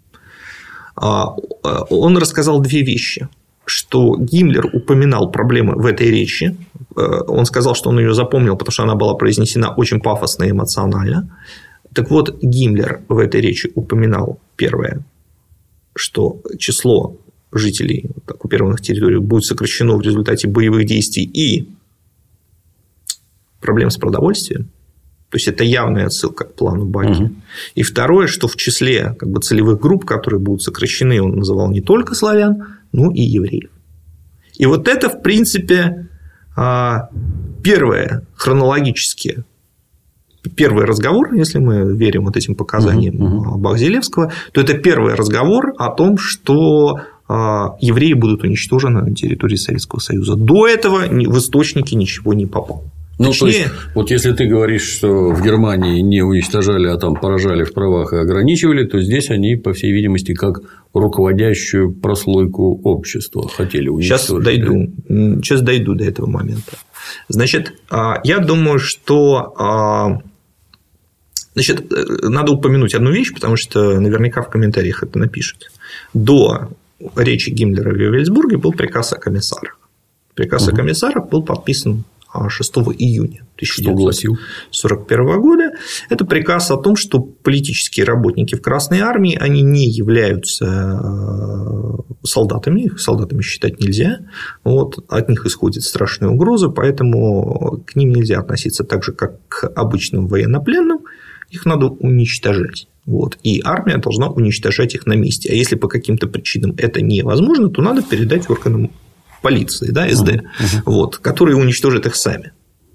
Он рассказал две вещи. Что Гиммлер упоминал проблемы в этой речи. Он сказал, что он ее запомнил, потому что она была произнесена очень пафосно и эмоционально. Так вот, Гиммлер в этой речи упоминал первое, что число жителей оккупированных территорий будет сокращено в результате боевых действий и проблем с продовольствием. То есть, это явная отсылка к плану Баки. Угу. И второе, что в числе как бы, целевых групп, которые будут сокращены, он называл не только славян, но и евреев. И вот это, в принципе, первое хронологически, первый разговор, если мы верим вот этим показаниям угу. Бах-Зелевского, то это первый разговор о том, что евреи будут уничтожены на территории Советского Союза. До этого в источники ничего не попало. Ну, Точнее... то есть, вот если ты говоришь, что в Германии не уничтожали, а там поражали в правах и ограничивали, то здесь они, по всей видимости, как руководящую прослойку общества хотели уничтожить. Сейчас дойду, сейчас дойду до этого момента. Значит, я думаю, что значит, надо упомянуть одну вещь, потому что наверняка в комментариях это напишут. До речи Гиммлера в Вивельсбурге был приказ о комиссарах. Приказ угу. о комиссарах был подписан шестого июня тысяча девятьсот сорок первого года. Это приказ о том, что политические работники в Красной армии, они не являются солдатами, их солдатами считать нельзя, вот, от них исходит страшная угроза, поэтому к ним нельзя относиться так же, как к обычным военнопленным, их надо уничтожать. Вот, и армия должна уничтожать их на месте. А если по каким-то причинам это невозможно, то надо передать органам полиции, да, эс дэ, uh-huh. вот, которые уничтожат их сами.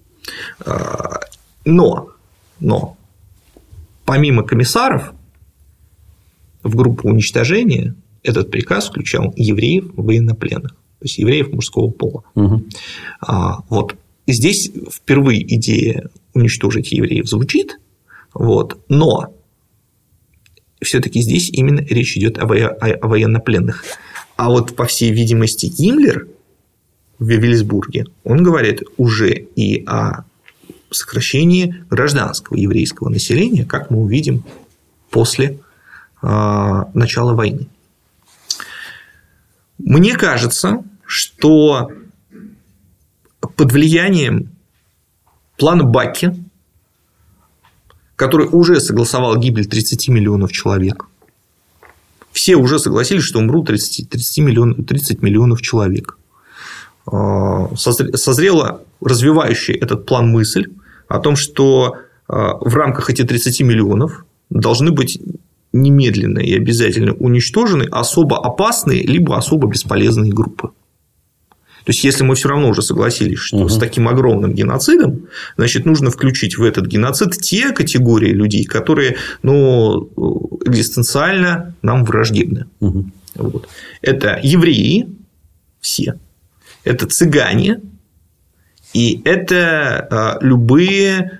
Но, но помимо комиссаров в группу уничтожения этот приказ включал евреев военнопленных, то есть евреев мужского пола. Uh-huh. Вот здесь впервые идея уничтожить евреев звучит, вот, но все-таки здесь именно речь идет о военнопленных. А вот, по всей видимости, Гиммлер в Вивельсбурге, он говорит уже и о сокращении гражданского еврейского населения, как мы увидим после начала войны. Мне кажется, что под влиянием плана Бакки, который уже согласовал гибель тридцати миллионов человек, все уже согласились, что умрут тридцать, тридцать, миллионов, тридцать миллионов человек, созрела развивающая этот план мысль о том, что в рамках этих тридцати миллионов должны быть немедленно и обязательно уничтожены особо опасные либо особо бесполезные группы. То есть, если мы все равно уже согласились, что угу. с таким огромным геноцидом, значит, нужно включить в этот геноцид те категории людей, которые, ну, экзистенциально нам враждебны. Угу. Вот. Это евреи, все, это цыгане, и это любые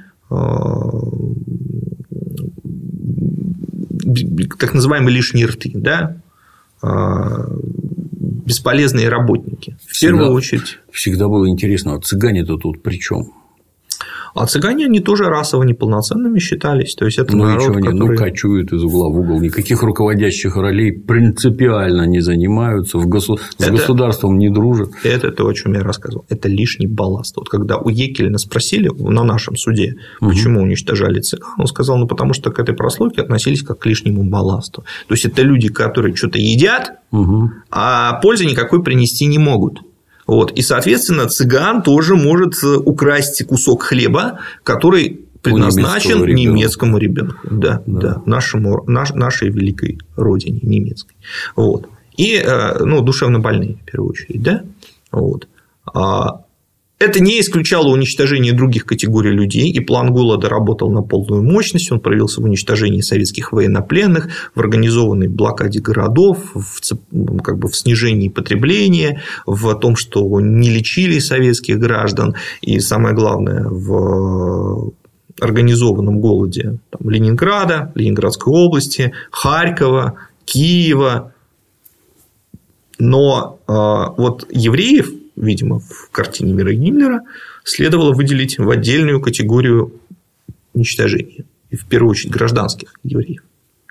так называемые лишние рты, да, бесполезные работники. В всегда, первую очередь. Всегда было интересно, а цыгане-то тут при чем? А цыгане, они тоже расово неполноценными считались. То есть, это ну, народ, и они, который... ну, кочуют из угла в угол. Никаких руководящих ролей принципиально не занимаются. В госу... это... С государством не дружат. Это то, о чем я рассказывал. Это лишний балласт. Вот когда у Екелина спросили на нашем суде, почему угу. уничтожали цыган, он сказал, ну, потому что к этой прослойке относились как к лишнему балласту. То есть, это люди, которые что-то едят, угу. а пользы никакой принести не могут. Вот. И, соответственно, цыган тоже может украсть кусок хлеба, который предназначен немецкому ребенку, да, да. Да, нашему, наш, нашей великой родине немецкой. Вот. И ну, душевно больные, в первую очередь. Да? Вот. Это не исключало уничтожение других категорий людей, и план голода работал на полную мощность. Он проявился в уничтожении советских военнопленных, в организованной блокаде городов, в, как бы, в снижении потребления, в том, что не лечили советских граждан, и самое главное, в организованном голоде там, Ленинграда, Ленинградской области, Харькова, Киева. Но э, вот евреев, видимо, в картине мира Гиммлера следовало выделить в отдельную категорию уничтожения. И в первую очередь гражданских евреев.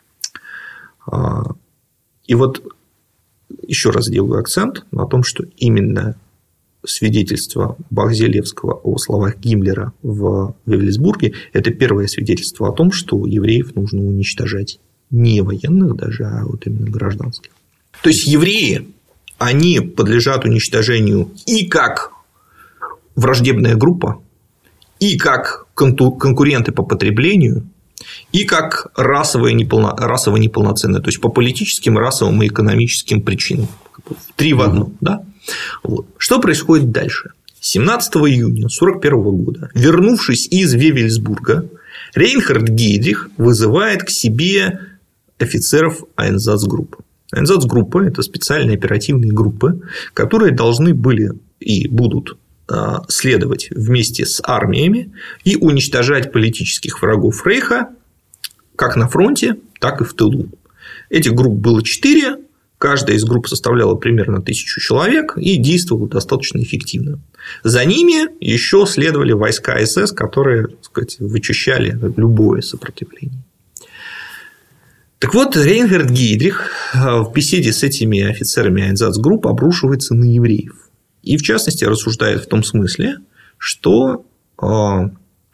И вот еще раз делаю акцент на том, что именно свидетельство Бахзелевского о словах Гиммлера в Вевельсбурге – это первое свидетельство о том, что евреев нужно уничтожать. Не военных даже, а вот именно гражданских. То есть, евреи, они подлежат уничтожению и как враждебная группа, и как конкуренты по потреблению, и как расово неполноценные, то есть по политическим, расовым и экономическим причинам. Три в одном. Да? Вот. Что происходит дальше? семнадцатого июня тысяча девятьсот сорок первого года, вернувшись из Вевельсбурга, Рейнхард Гейдрих вызывает к себе офицеров Айнзацгруппы. Айнзацгруппа – это специальные оперативные группы, которые должны были и будут следовать вместе с армиями и уничтожать политических врагов Рейха как на фронте, так и в тылу. Этих групп было четыре, каждая из групп составляла примерно тысячу человек и действовала достаточно эффективно. За ними еще следовали войска СС, которые, так сказать, вычищали любое сопротивление. Так вот, Рейнхард Гейдрих в беседе с этими офицерами Айнзацгрупп обрушивается на евреев. И, в частности, рассуждает в том смысле, что ну,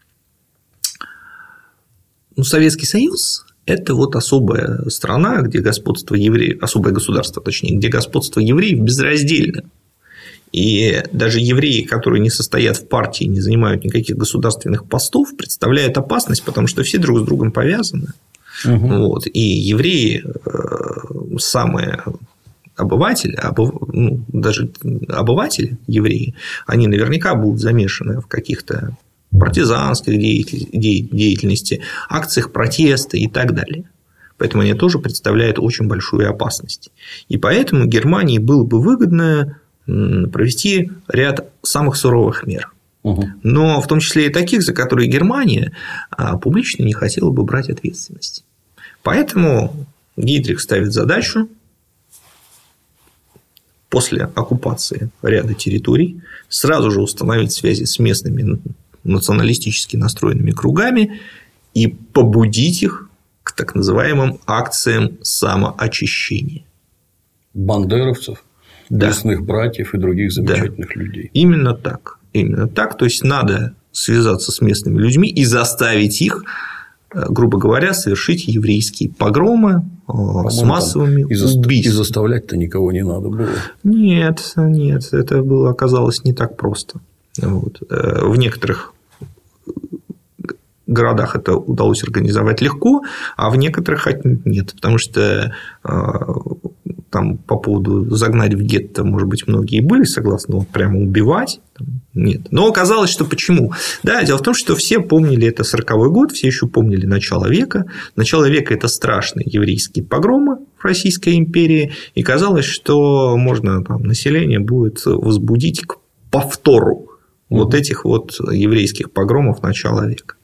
Советский Союз – это вот особая страна, где господство евреев, особое государство, точнее, где господство евреев безраздельно. И даже евреи, которые не состоят в партии, не занимают никаких государственных постов, представляют опасность, потому что все друг с другом повязаны. Угу. Вот. И евреи самые обыватели, обыв... ну, даже обыватели евреи, они наверняка будут замешаны в каких-то партизанской деятельности, акциях протеста и так далее. Поэтому они тоже представляют очень большую опасность. И поэтому Германии было бы выгодно провести ряд самых суровых мер. Угу. Но в том числе и таких, за которые Германия публично не хотела бы брать ответственность. Поэтому Гейдрих ставит задачу после оккупации ряда территорий сразу же установить связи с местными националистически настроенными кругами и побудить их к так называемым акциям самоочищения. Бандеровцев, да. Лесных братьев и других замечательных да. людей. Именно так. Именно так. То есть надо связаться с местными людьми и заставить их, грубо говоря, совершить еврейские погромы По-моему, с массовыми и убийствами. И заставлять-то никого не надо было. Нет, нет, это было, оказалось не так просто. Вот. В некоторых городах это удалось организовать легко, а в некоторых нет, потому что там по поводу загнать в гетто, может быть, многие были согласны, вот прямо убивать. Нет. Но оказалось, что почему? Да, дело в том, что все помнили это сороковой год, все еще помнили начало века. Начало века – это страшные еврейские погромы в Российской империи. И казалось, что можно там, население будет возбудить к повтору mm-hmm. вот этих вот еврейских погромов начала века.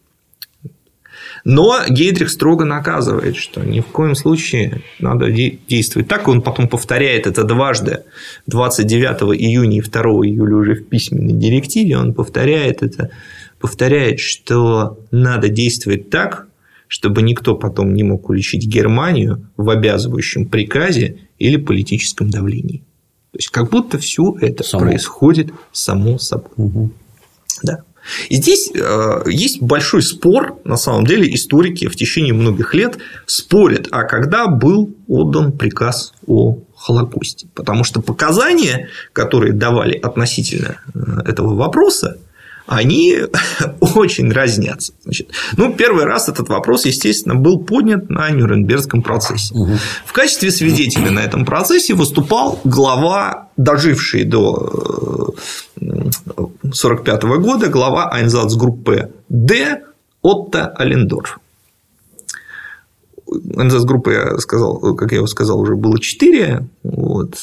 Но Гейдрих строго наказывает, что ни в коем случае надо действовать так. Он потом повторяет это дважды. двадцать девятого июня и второго июля уже в письменной директиве он повторяет это. Повторяет, что надо действовать так, чтобы никто потом не мог уличить Германию в обязывающем приказе или политическом давлении. То есть, как будто все это само. происходит само собой. Угу. Да. И здесь есть большой спор, на самом деле историки в течение многих лет спорят, а когда был отдан приказ о Холокосте. Потому что показания, которые давали относительно этого вопроса, они очень разнятся. Значит, ну, первый раз этот вопрос, естественно, был поднят на Нюрнбергском процессе. Угу. В качестве свидетеля на этом процессе выступал глава, доживший до сорок пятого года, глава Айнзацгруппе Д Отто Аллендорф. Айнзацгруппы, я сказал, как я его сказал, уже было четыре. Вот.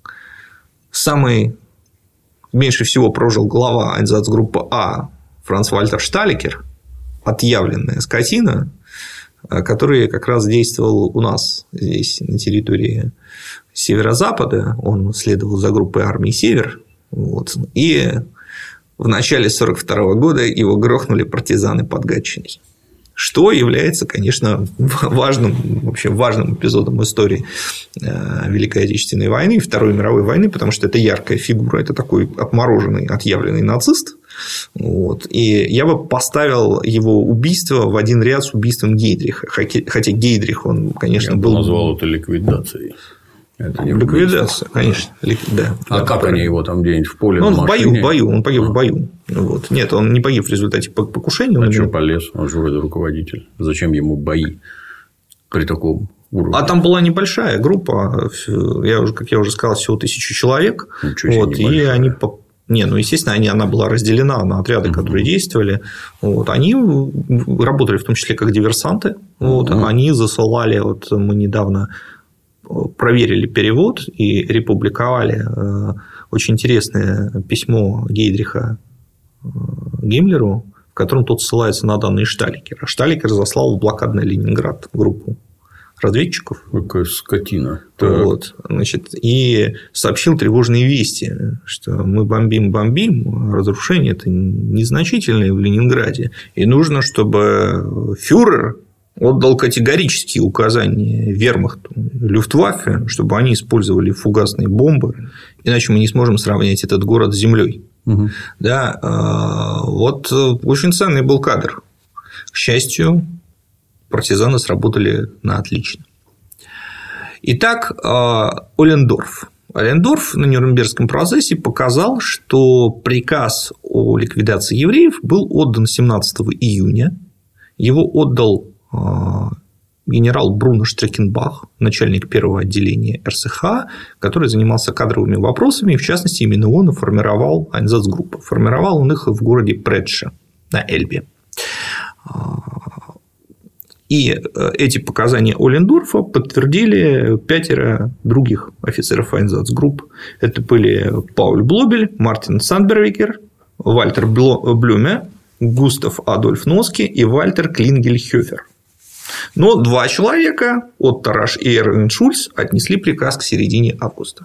Самый меньше всего прожил глава Айнзацгруппы А Франц Вальтер Шталикер, отъявленная скотина, который как раз действовал у нас здесь, на территории северо-запада. Он следовал за группой армии «Север». Вот. И в начале сорок второго года его грохнули партизаны под Гатчиной. Что является, конечно, важным, вообще важным эпизодом истории Великой Отечественной войны и Второй мировой войны, потому что это яркая фигура, это такой отмороженный, отъявленный нацист. Вот. И я бы поставил его убийство в один ряд с убийством Гейдриха. Хотя Гейдрих, он, конечно, я был. Я назвал это ликвидацией. Это не ликвидация, конечно. Да, а да, как они его там где-нибудь в поле? Он в бою, в бою, он погиб а. в бою. Вот. Нет, он не погиб в результате покушения. А он что полез? Он же вроде руководитель. Зачем ему бои при таком уровне? А там была небольшая группа, я уже, как я уже сказал, всего тысячу человек. Вот, и они. Не, ну, естественно, они, она была разделена на отряды, uh-huh. которые действовали. Вот, они работали в том числе как диверсанты. Вот, uh-huh. Они засылали, вот мы недавно проверили перевод и републиковали очень интересное письмо Гейдриха Гиммлеру, в котором тот ссылается на данные Шталикера. Шталикер заслал в блокадный Ленинград группу разведчиков. Какая скотина. Вот, значит, и сообщил тревожные вести, что мы бомбим, бомбим, разрушения это незначительные в Ленинграде, и нужно, чтобы фюрер отдал категорические указания вермахту, Люфтваффе, чтобы они использовали фугасные бомбы, иначе мы не сможем сравнять этот город с землей. Угу. Да, вот очень ценный был кадр. К счастью, партизаны сработали на отлично. Итак, Аллендорф. Аллендорф на Нюрнбергском процессе показал, что приказ о ликвидации евреев был отдан семнадцатого июня. Его отдал генерал Бруно Штрекенбах, начальник первого отделения эр эс ха, который занимался кадровыми вопросами, и, в частности, именно он формировал Айнзацгруппу. Формировал он их в городе Предше на Эльбе. И эти показания Аллендорфа подтвердили пятеро других офицеров Айнзацгрупп. Это были Пауль Блобель, Мартин Сандбервикер, Вальтер Блюме, Густав Адольф Носки и Вальтер Клингельхёфер. Но два человека, Отто Раш и Эрвин Шульц, отнесли приказ к середине августа.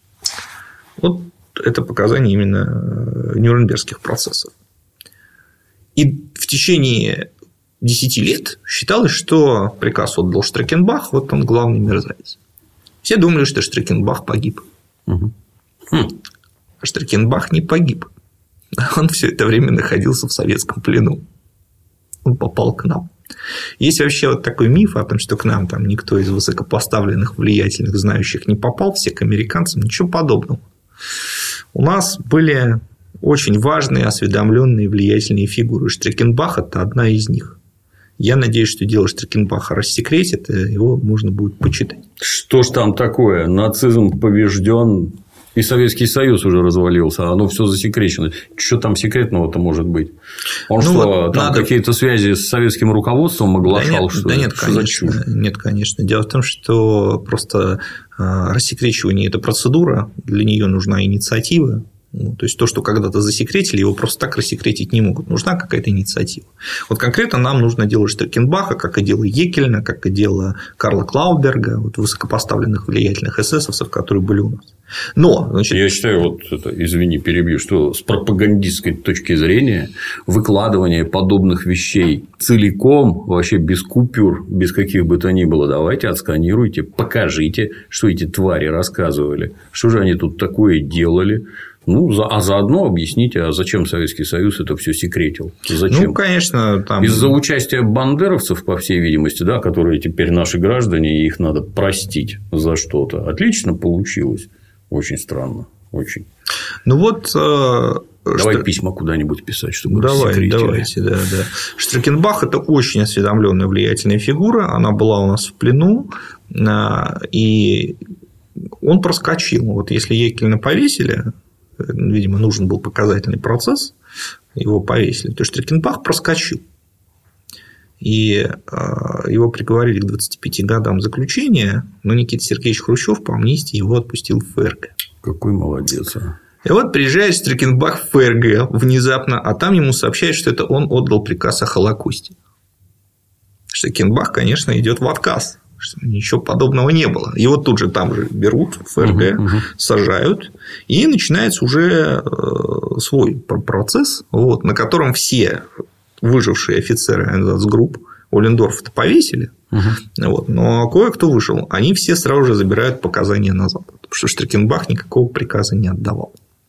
Вот это показания именно Нюрнбергских процессов. И в течение десяти лет считалось, что приказ отдал Штрекенбах, вот он главный мерзавец. Все думали, что Штрекенбах погиб. Угу. Хм. А Штрекенбах не погиб. Он все это время находился в советском плену. Он попал к нам. Есть вообще вот такой миф о том, что к нам там никто из высокопоставленных, влиятельных, знающих не попал, все к американцам. Ничего подобного. У нас были очень важные, осведомленные, влиятельные фигуры. Штрекенбах – это одна из них. Я надеюсь, что дело Штрекенбаха рассекретит, и его можно будет почитать. Что ж там такое? Нацизм побежден, и Советский Союз уже развалился, а оно все засекречено. Что там секретного-то может быть? Он ну, что, вот там надо... какие-то связи с советским руководством оглашал? Да нет, что да нет, что конечно, нет, конечно. Дело в том, что просто рассекречивание – это процедура, для нее нужна инициатива. Ну, то есть, то, что когда-то засекретили, его просто так рассекретить не могут. Нужна какая-то инициатива. Вот конкретно нам нужно дело Штрекенбаха, как и дело Екельна, как и дело Карла Клауберга, вот высокопоставленных влиятельных эсэсовцев, которые были у нас. Но, значит... Я считаю, вот это, извини, перебью, что с пропагандистской точки зрения выкладывание подобных вещей целиком, вообще без купюр, без каких бы то ни было, давайте отсканируйте, покажите, что эти твари рассказывали, что же они тут такое делали. Ну, а заодно объясните, а зачем Советский Союз это все секретил? Зачем? Ну, конечно, там... Из-за участия бандеровцев, по всей видимости, да, которые теперь наши граждане, и их надо простить за что-то. Отлично получилось. Очень странно. Очень. Ну, вот... Давай Штр... письма куда-нибудь писать, чтобы Давай, рассекретили. Давайте, да, да. Штрекенбах – это очень осведомленная, влиятельная фигура. Она была у нас в плену. И он проскочил. Вот если Екельна повесили... Видимо, нужен был показательный процесс, его повесили, то Штрекенбах проскочил. И его приговорили к двадцати пяти годам заключения, но Никита Сергеевич Хрущев по амнистии его отпустил в ФРГ. Какой молодец. А. И вот приезжает Штрекенбах в ФРГ внезапно, а там ему сообщают, что это он отдал приказ о Холокосте. Штрекенбах, конечно, идет в отказ. Ничего подобного не было. Его тут же там же берут в ФРГ, угу, угу. сажают, и начинается уже свой процесс, вот, на котором все выжившие офицеры Айнзацгрупп Оллендорфа-то повесили, угу. вот, но кое-кто выжил. Они все сразу же забирают показания назад, потому что Штрекенбах никакого приказа не отдавал.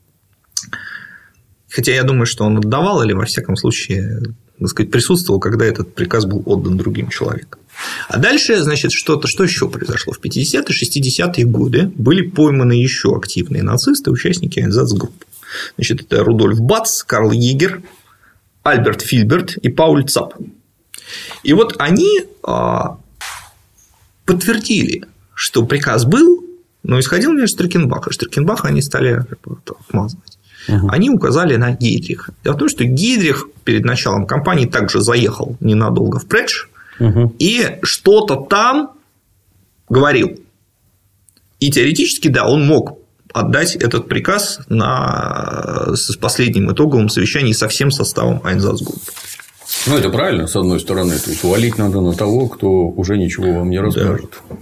Хотя я думаю, что он отдавал, или во всяком случае, так сказать, присутствовал, когда этот приказ был отдан другим человеком. А дальше, значит, что-то, что еще произошло? В пятидесятые, шестидесятые годы были пойманы еще активные нацисты, участники Айнзацгрупп. Значит, это Рудольф Бац, Карл Егер, Альберт Фильберт и Пауль Цап. И вот они подтвердили, что приказ был, но исходил не от Штрекенбаха. Штрекенбаха они стали отмазывать. Угу. Они указали на Гейдриха. Дело в том, что Гейдрих перед началом кампании также заехал ненадолго в Предж, угу. и что-то там говорил. И теоретически, да, он мог отдать этот приказ на... с последним итоговым совещанием со всем составом Айнзацгрупп. Ну, это правильно, с одной стороны. То есть, валить надо на того, кто уже ничего вам не расскажет. Да.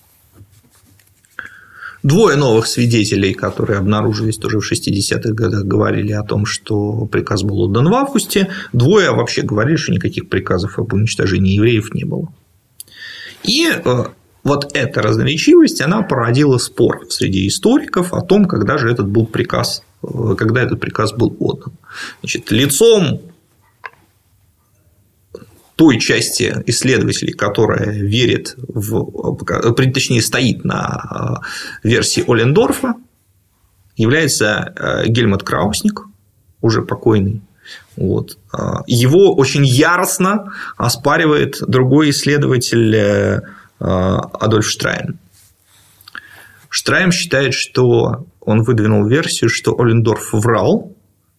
Двое новых свидетелей, которые обнаружились тоже в шестидесятых годах, говорили о том, что приказ был отдан в августе. Двое вообще говорили, что никаких приказов об уничтожении евреев не было. И вот эта разноречивость, она породила спор среди историков о том, когда же этот был приказ, когда этот приказ был отдан. Значит, лицом той части исследователей, которая верит в, точнее, стоит на версии Оллендорфа, является Гельмут Краусник, уже покойный. Вот. Его очень яростно оспаривает другой исследователь Адольф Штрайм. Штрайм считает, что он выдвинул версию, что Оллендорф врал,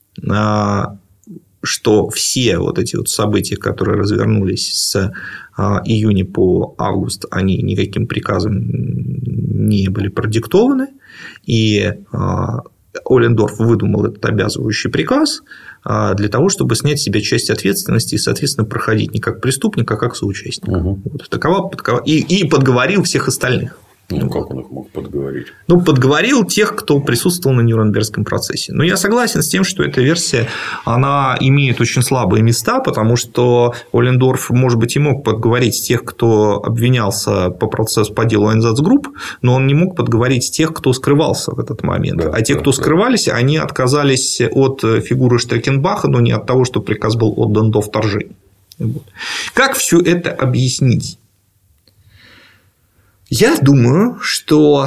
что все вот эти вот события, которые развернулись с июня по август, они никаким приказом не были продиктованы, и Оллендорф выдумал этот обязывающий приказ для того, чтобы снять с себя часть ответственности и, соответственно, проходить не как преступник, а как соучастник. Угу. Вот, такова, такова, и, и подговорил всех остальных. Ну, как он их мог подговорить? Ну, подговорил тех, кто присутствовал на Нюрнбергском процессе. Но я согласен с тем, что эта версия, она имеет очень слабые места, потому что Оллендорф, может быть, и мог подговорить тех, кто обвинялся по процессу по делу Einsatzgruppe, но он не мог подговорить тех, кто скрывался в этот момент. Да, а те, да, кто да. скрывались, они отказались от фигуры Штрекенбаха, но не от того, что приказ был отдан до вторжения. Вот. Как все это объяснить? Я думаю, что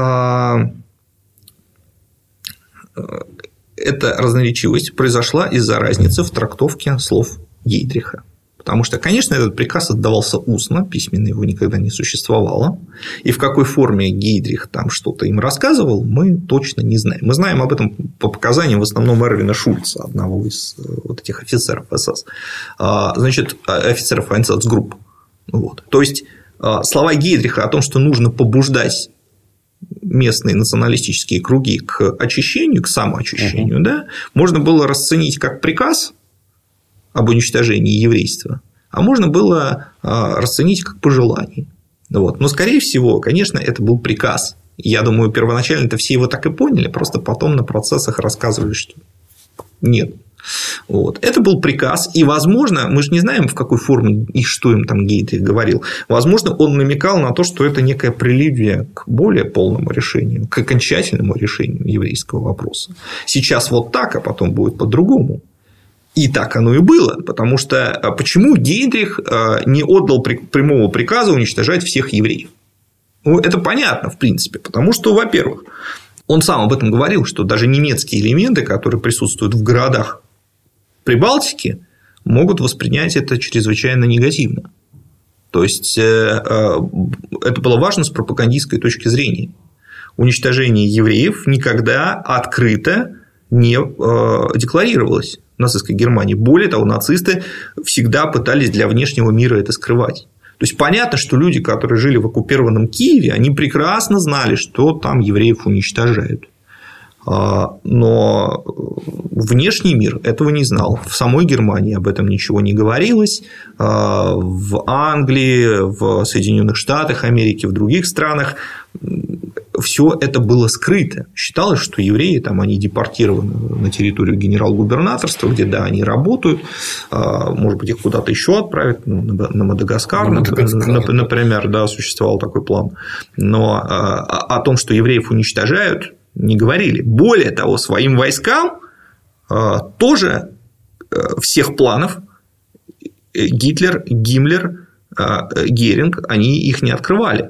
эта разноречивость произошла из-за разницы в трактовке слов Гейдриха. Потому что, конечно, этот приказ отдавался устно, письменно его никогда не существовало. И в какой форме Гейдрих там что-то им рассказывал, мы точно не знаем. Мы знаем об этом по показаниям в основном Эрвина Шульца, одного из вот этих офицеров эс эс. Значит, офицеров Einsatzgruppe. Вот. То есть, слова Гейдриха о том, что нужно побуждать местные националистические круги к очищению, к самоочищению, uh-huh. да, можно было расценить как приказ об уничтожении еврейства, а можно было расценить как пожелание. Вот. Но, скорее всего, конечно, это был приказ. Я думаю, первоначально-то все его так и поняли, просто потом на процессах рассказывали, что нет. Вот. Это был приказ, и, возможно, мы же не знаем, в какой форме и что им там Гейдрих говорил. Возможно, он намекал на то, что это некая прелюдия к более полному решению, к окончательному решению еврейского вопроса. Сейчас вот так, а потом будет по-другому. И так оно и было, потому что почему Гейдрих не отдал прямого приказа уничтожать всех евреев? Ну, это понятно, в принципе, потому что, во-первых, он сам об этом говорил, что даже немецкие элементы, которые присутствуют в городах Прибалтики, могут воспринять это чрезвычайно негативно. То есть, это было важно с пропагандистской точки зрения. Уничтожение евреев никогда открыто не декларировалось в нацистской Германии. Более того, нацисты всегда пытались для внешнего мира это скрывать. То есть, понятно, что люди, которые жили в оккупированном Киеве, они прекрасно знали, что там евреев уничтожают. Но внешний мир этого не знал. В самой Германии об этом ничего не говорилось. В Англии, в Соединенных Штатах Америки, в других странах все это было скрыто. Считалось, что евреи там, они депортированы на территорию генерал-губернаторства, где да, они работают. Может быть, их куда-то еще отправят на Мадагаскар, на Мадагаскар. Например, да, существовал такой план. Но о том, что евреев уничтожают, не говорили. Более того, своим войскам тоже всех планов Гитлер, Гиммлер, Геринг, они их не открывали.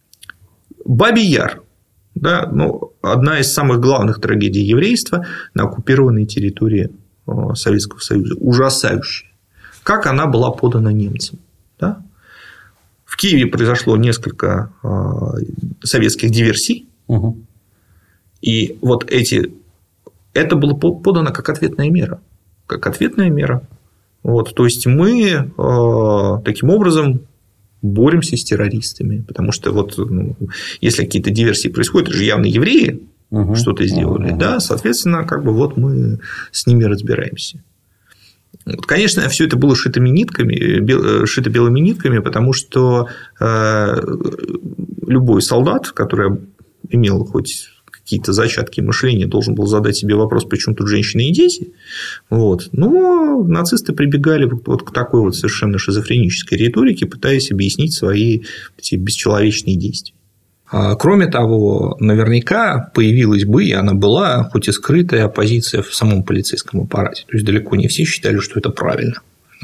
Бабий Яр, да, ну, одна из самых главных трагедий еврейства на оккупированной территории Советского Союза. Ужасающая. Как она была подана немцам. Да? В Киеве произошло несколько советских диверсий. Угу. И вот эти, это было подано как ответная мера. Как ответная мера. Вот, то есть, мы э, таким образом боремся с террористами. Потому что, вот, ну, если какие-то диверсии происходят, это же явно евреи угу. что-то сделали. Угу. Да, соответственно, как бы вот мы с ними разбираемся. Вот, конечно, все это было шито нитками, бел, шито белыми нитками, потому что э, любой солдат, который имел хоть какие-то зачатки мышления, должен был задать себе вопрос, почему тут женщины и дети. Вот. Но нацисты прибегали вот к такой вот совершенно шизофренической риторике, пытаясь объяснить свои эти бесчеловечные действия. Кроме того, наверняка появилась бы, и она была, хоть и скрытая оппозиция в самом полицейском аппарате. То есть, далеко не все считали, что это правильно.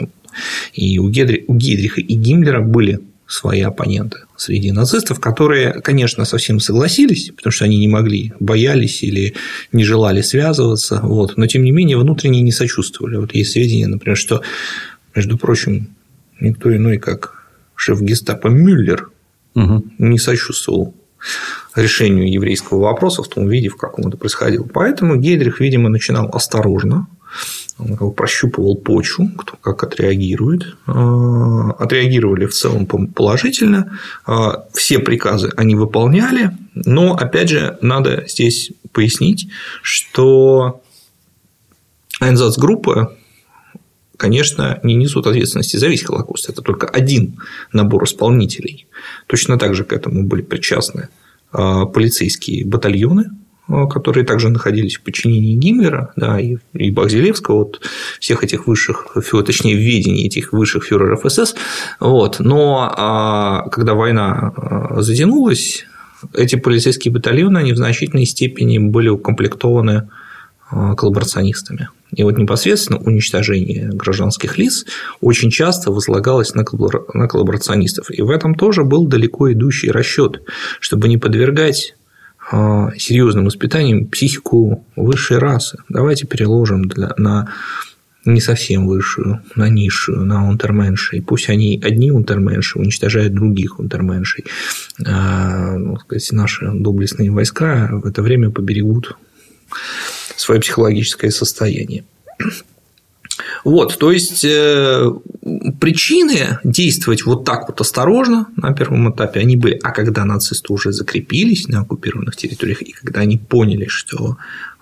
И у Гейдриха и Гиммлера были свои оппоненты среди нацистов, которые, конечно, совсем согласились, потому что они не могли, боялись или не желали связываться, вот, но, тем не менее, внутренне не сочувствовали. Вот есть сведения, например, что, между прочим, никто иной, как шеф гестапо Мюллер угу. не сочувствовал решению еврейского вопроса в том виде, в каком это происходило. Поэтому Гейдрих, видимо, начинал осторожно, он прощупывал почву, кто как отреагирует. Отреагировали в целом положительно. Все приказы они выполняли. Но, опять же, надо здесь пояснить, что Einsatzgruppe конечно, не несут ответственности за весь Холокост. Это только один набор исполнителей. Точно так же к этому были причастны полицейские батальоны, которые также находились в подчинении Гиммлера, да, и, и Бахзелевского, вот, всех этих высших, точнее, в ведении этих высших фюреров СС. Вот. Но когда война затянулась, эти полицейские батальоны, они в значительной степени были укомплектованы коллаборационистами. И вот непосредственно уничтожение гражданских лиц очень часто возлагалось на коллаборационистов. И в этом тоже был далеко идущий расчет, чтобы не подвергать серьезным испытаниям психику высшей расы. Давайте переложим для, на не совсем высшую, на низшую, на унтерменшей. Пусть они одни унтерменши уничтожают других унтерменшей. Ну, сказать, наши доблестные войска в это время поберегут свое психологическое состояние. Вот, то есть причины действовать вот так вот осторожно на первом этапе они были, а когда нацисты уже закрепились на оккупированных территориях, и когда они поняли, что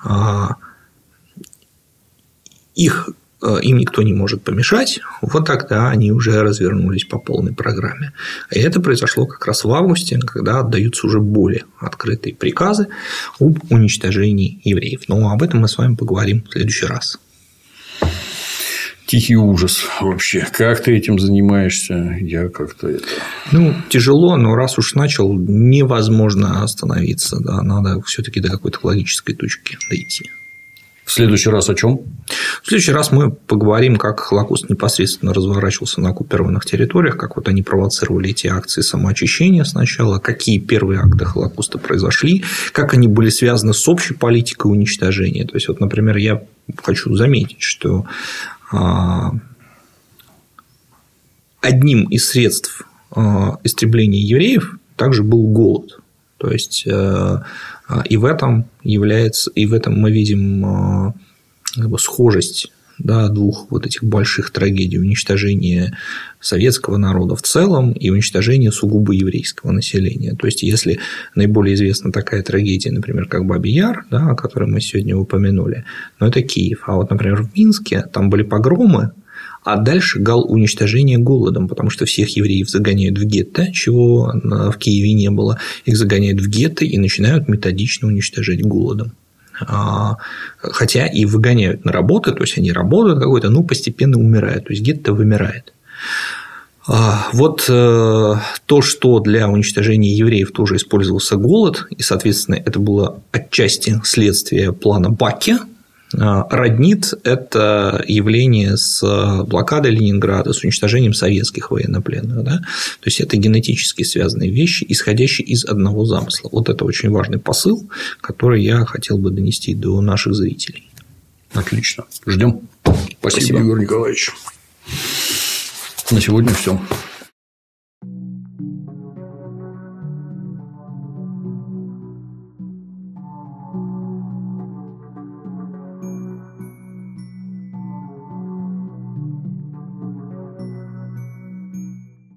их, им никто не может помешать, вот тогда они уже развернулись по полной программе. И это произошло как раз в августе, когда отдаются уже более открытые приказы об уничтожении евреев. Но об этом мы с вами поговорим в следующий раз. Тихий ужас вообще. Как ты этим занимаешься? Я как-то это… Ну, тяжело, но раз уж начал, невозможно остановиться. Да, надо все-таки до какой-то логической точки дойти. В следующий раз о чем? В следующий раз мы поговорим, как Холокост непосредственно разворачивался на оккупированных территориях, как вот они провоцировали эти акции самоочищения сначала, какие первые акты Холокоста произошли, как они были связаны с общей политикой уничтожения. То есть, вот, например, я хочу заметить, что одним из средств истребления евреев также был голод. То есть, и в этом является, и в этом мы видим как бы схожесть, да, двух вот этих больших трагедий: уничтожения советского народа в целом и уничтожения сугубо еврейского населения. То есть, если наиболее известна такая трагедия, например, как Бабий Яр, да, о которой мы сегодня упомянули, но это Киев. А вот, например, в Минске там были погромы, а дальше гал уничтожение голодом, потому что всех евреев загоняют в гетто, чего в Киеве не было. Их загоняют в гетто и начинают методично уничтожать голодом. Хотя и выгоняют на работу, то есть они работают какой-то, но постепенно умирают, то есть гетто вымирает. Вот то, что для уничтожения евреев тоже использовался голод, и, соответственно, это было отчасти следствие плана Бакке, роднит это явление с блокадой Ленинграда, с уничтожением советских военнопленных. Да? То есть, это генетически связанные вещи, исходящие из одного замысла. Вот это очень важный посыл, который я хотел бы донести до наших зрителей. Отлично. Ждем. Спасибо, Спасибо, Егор Николаевич. На сегодня все.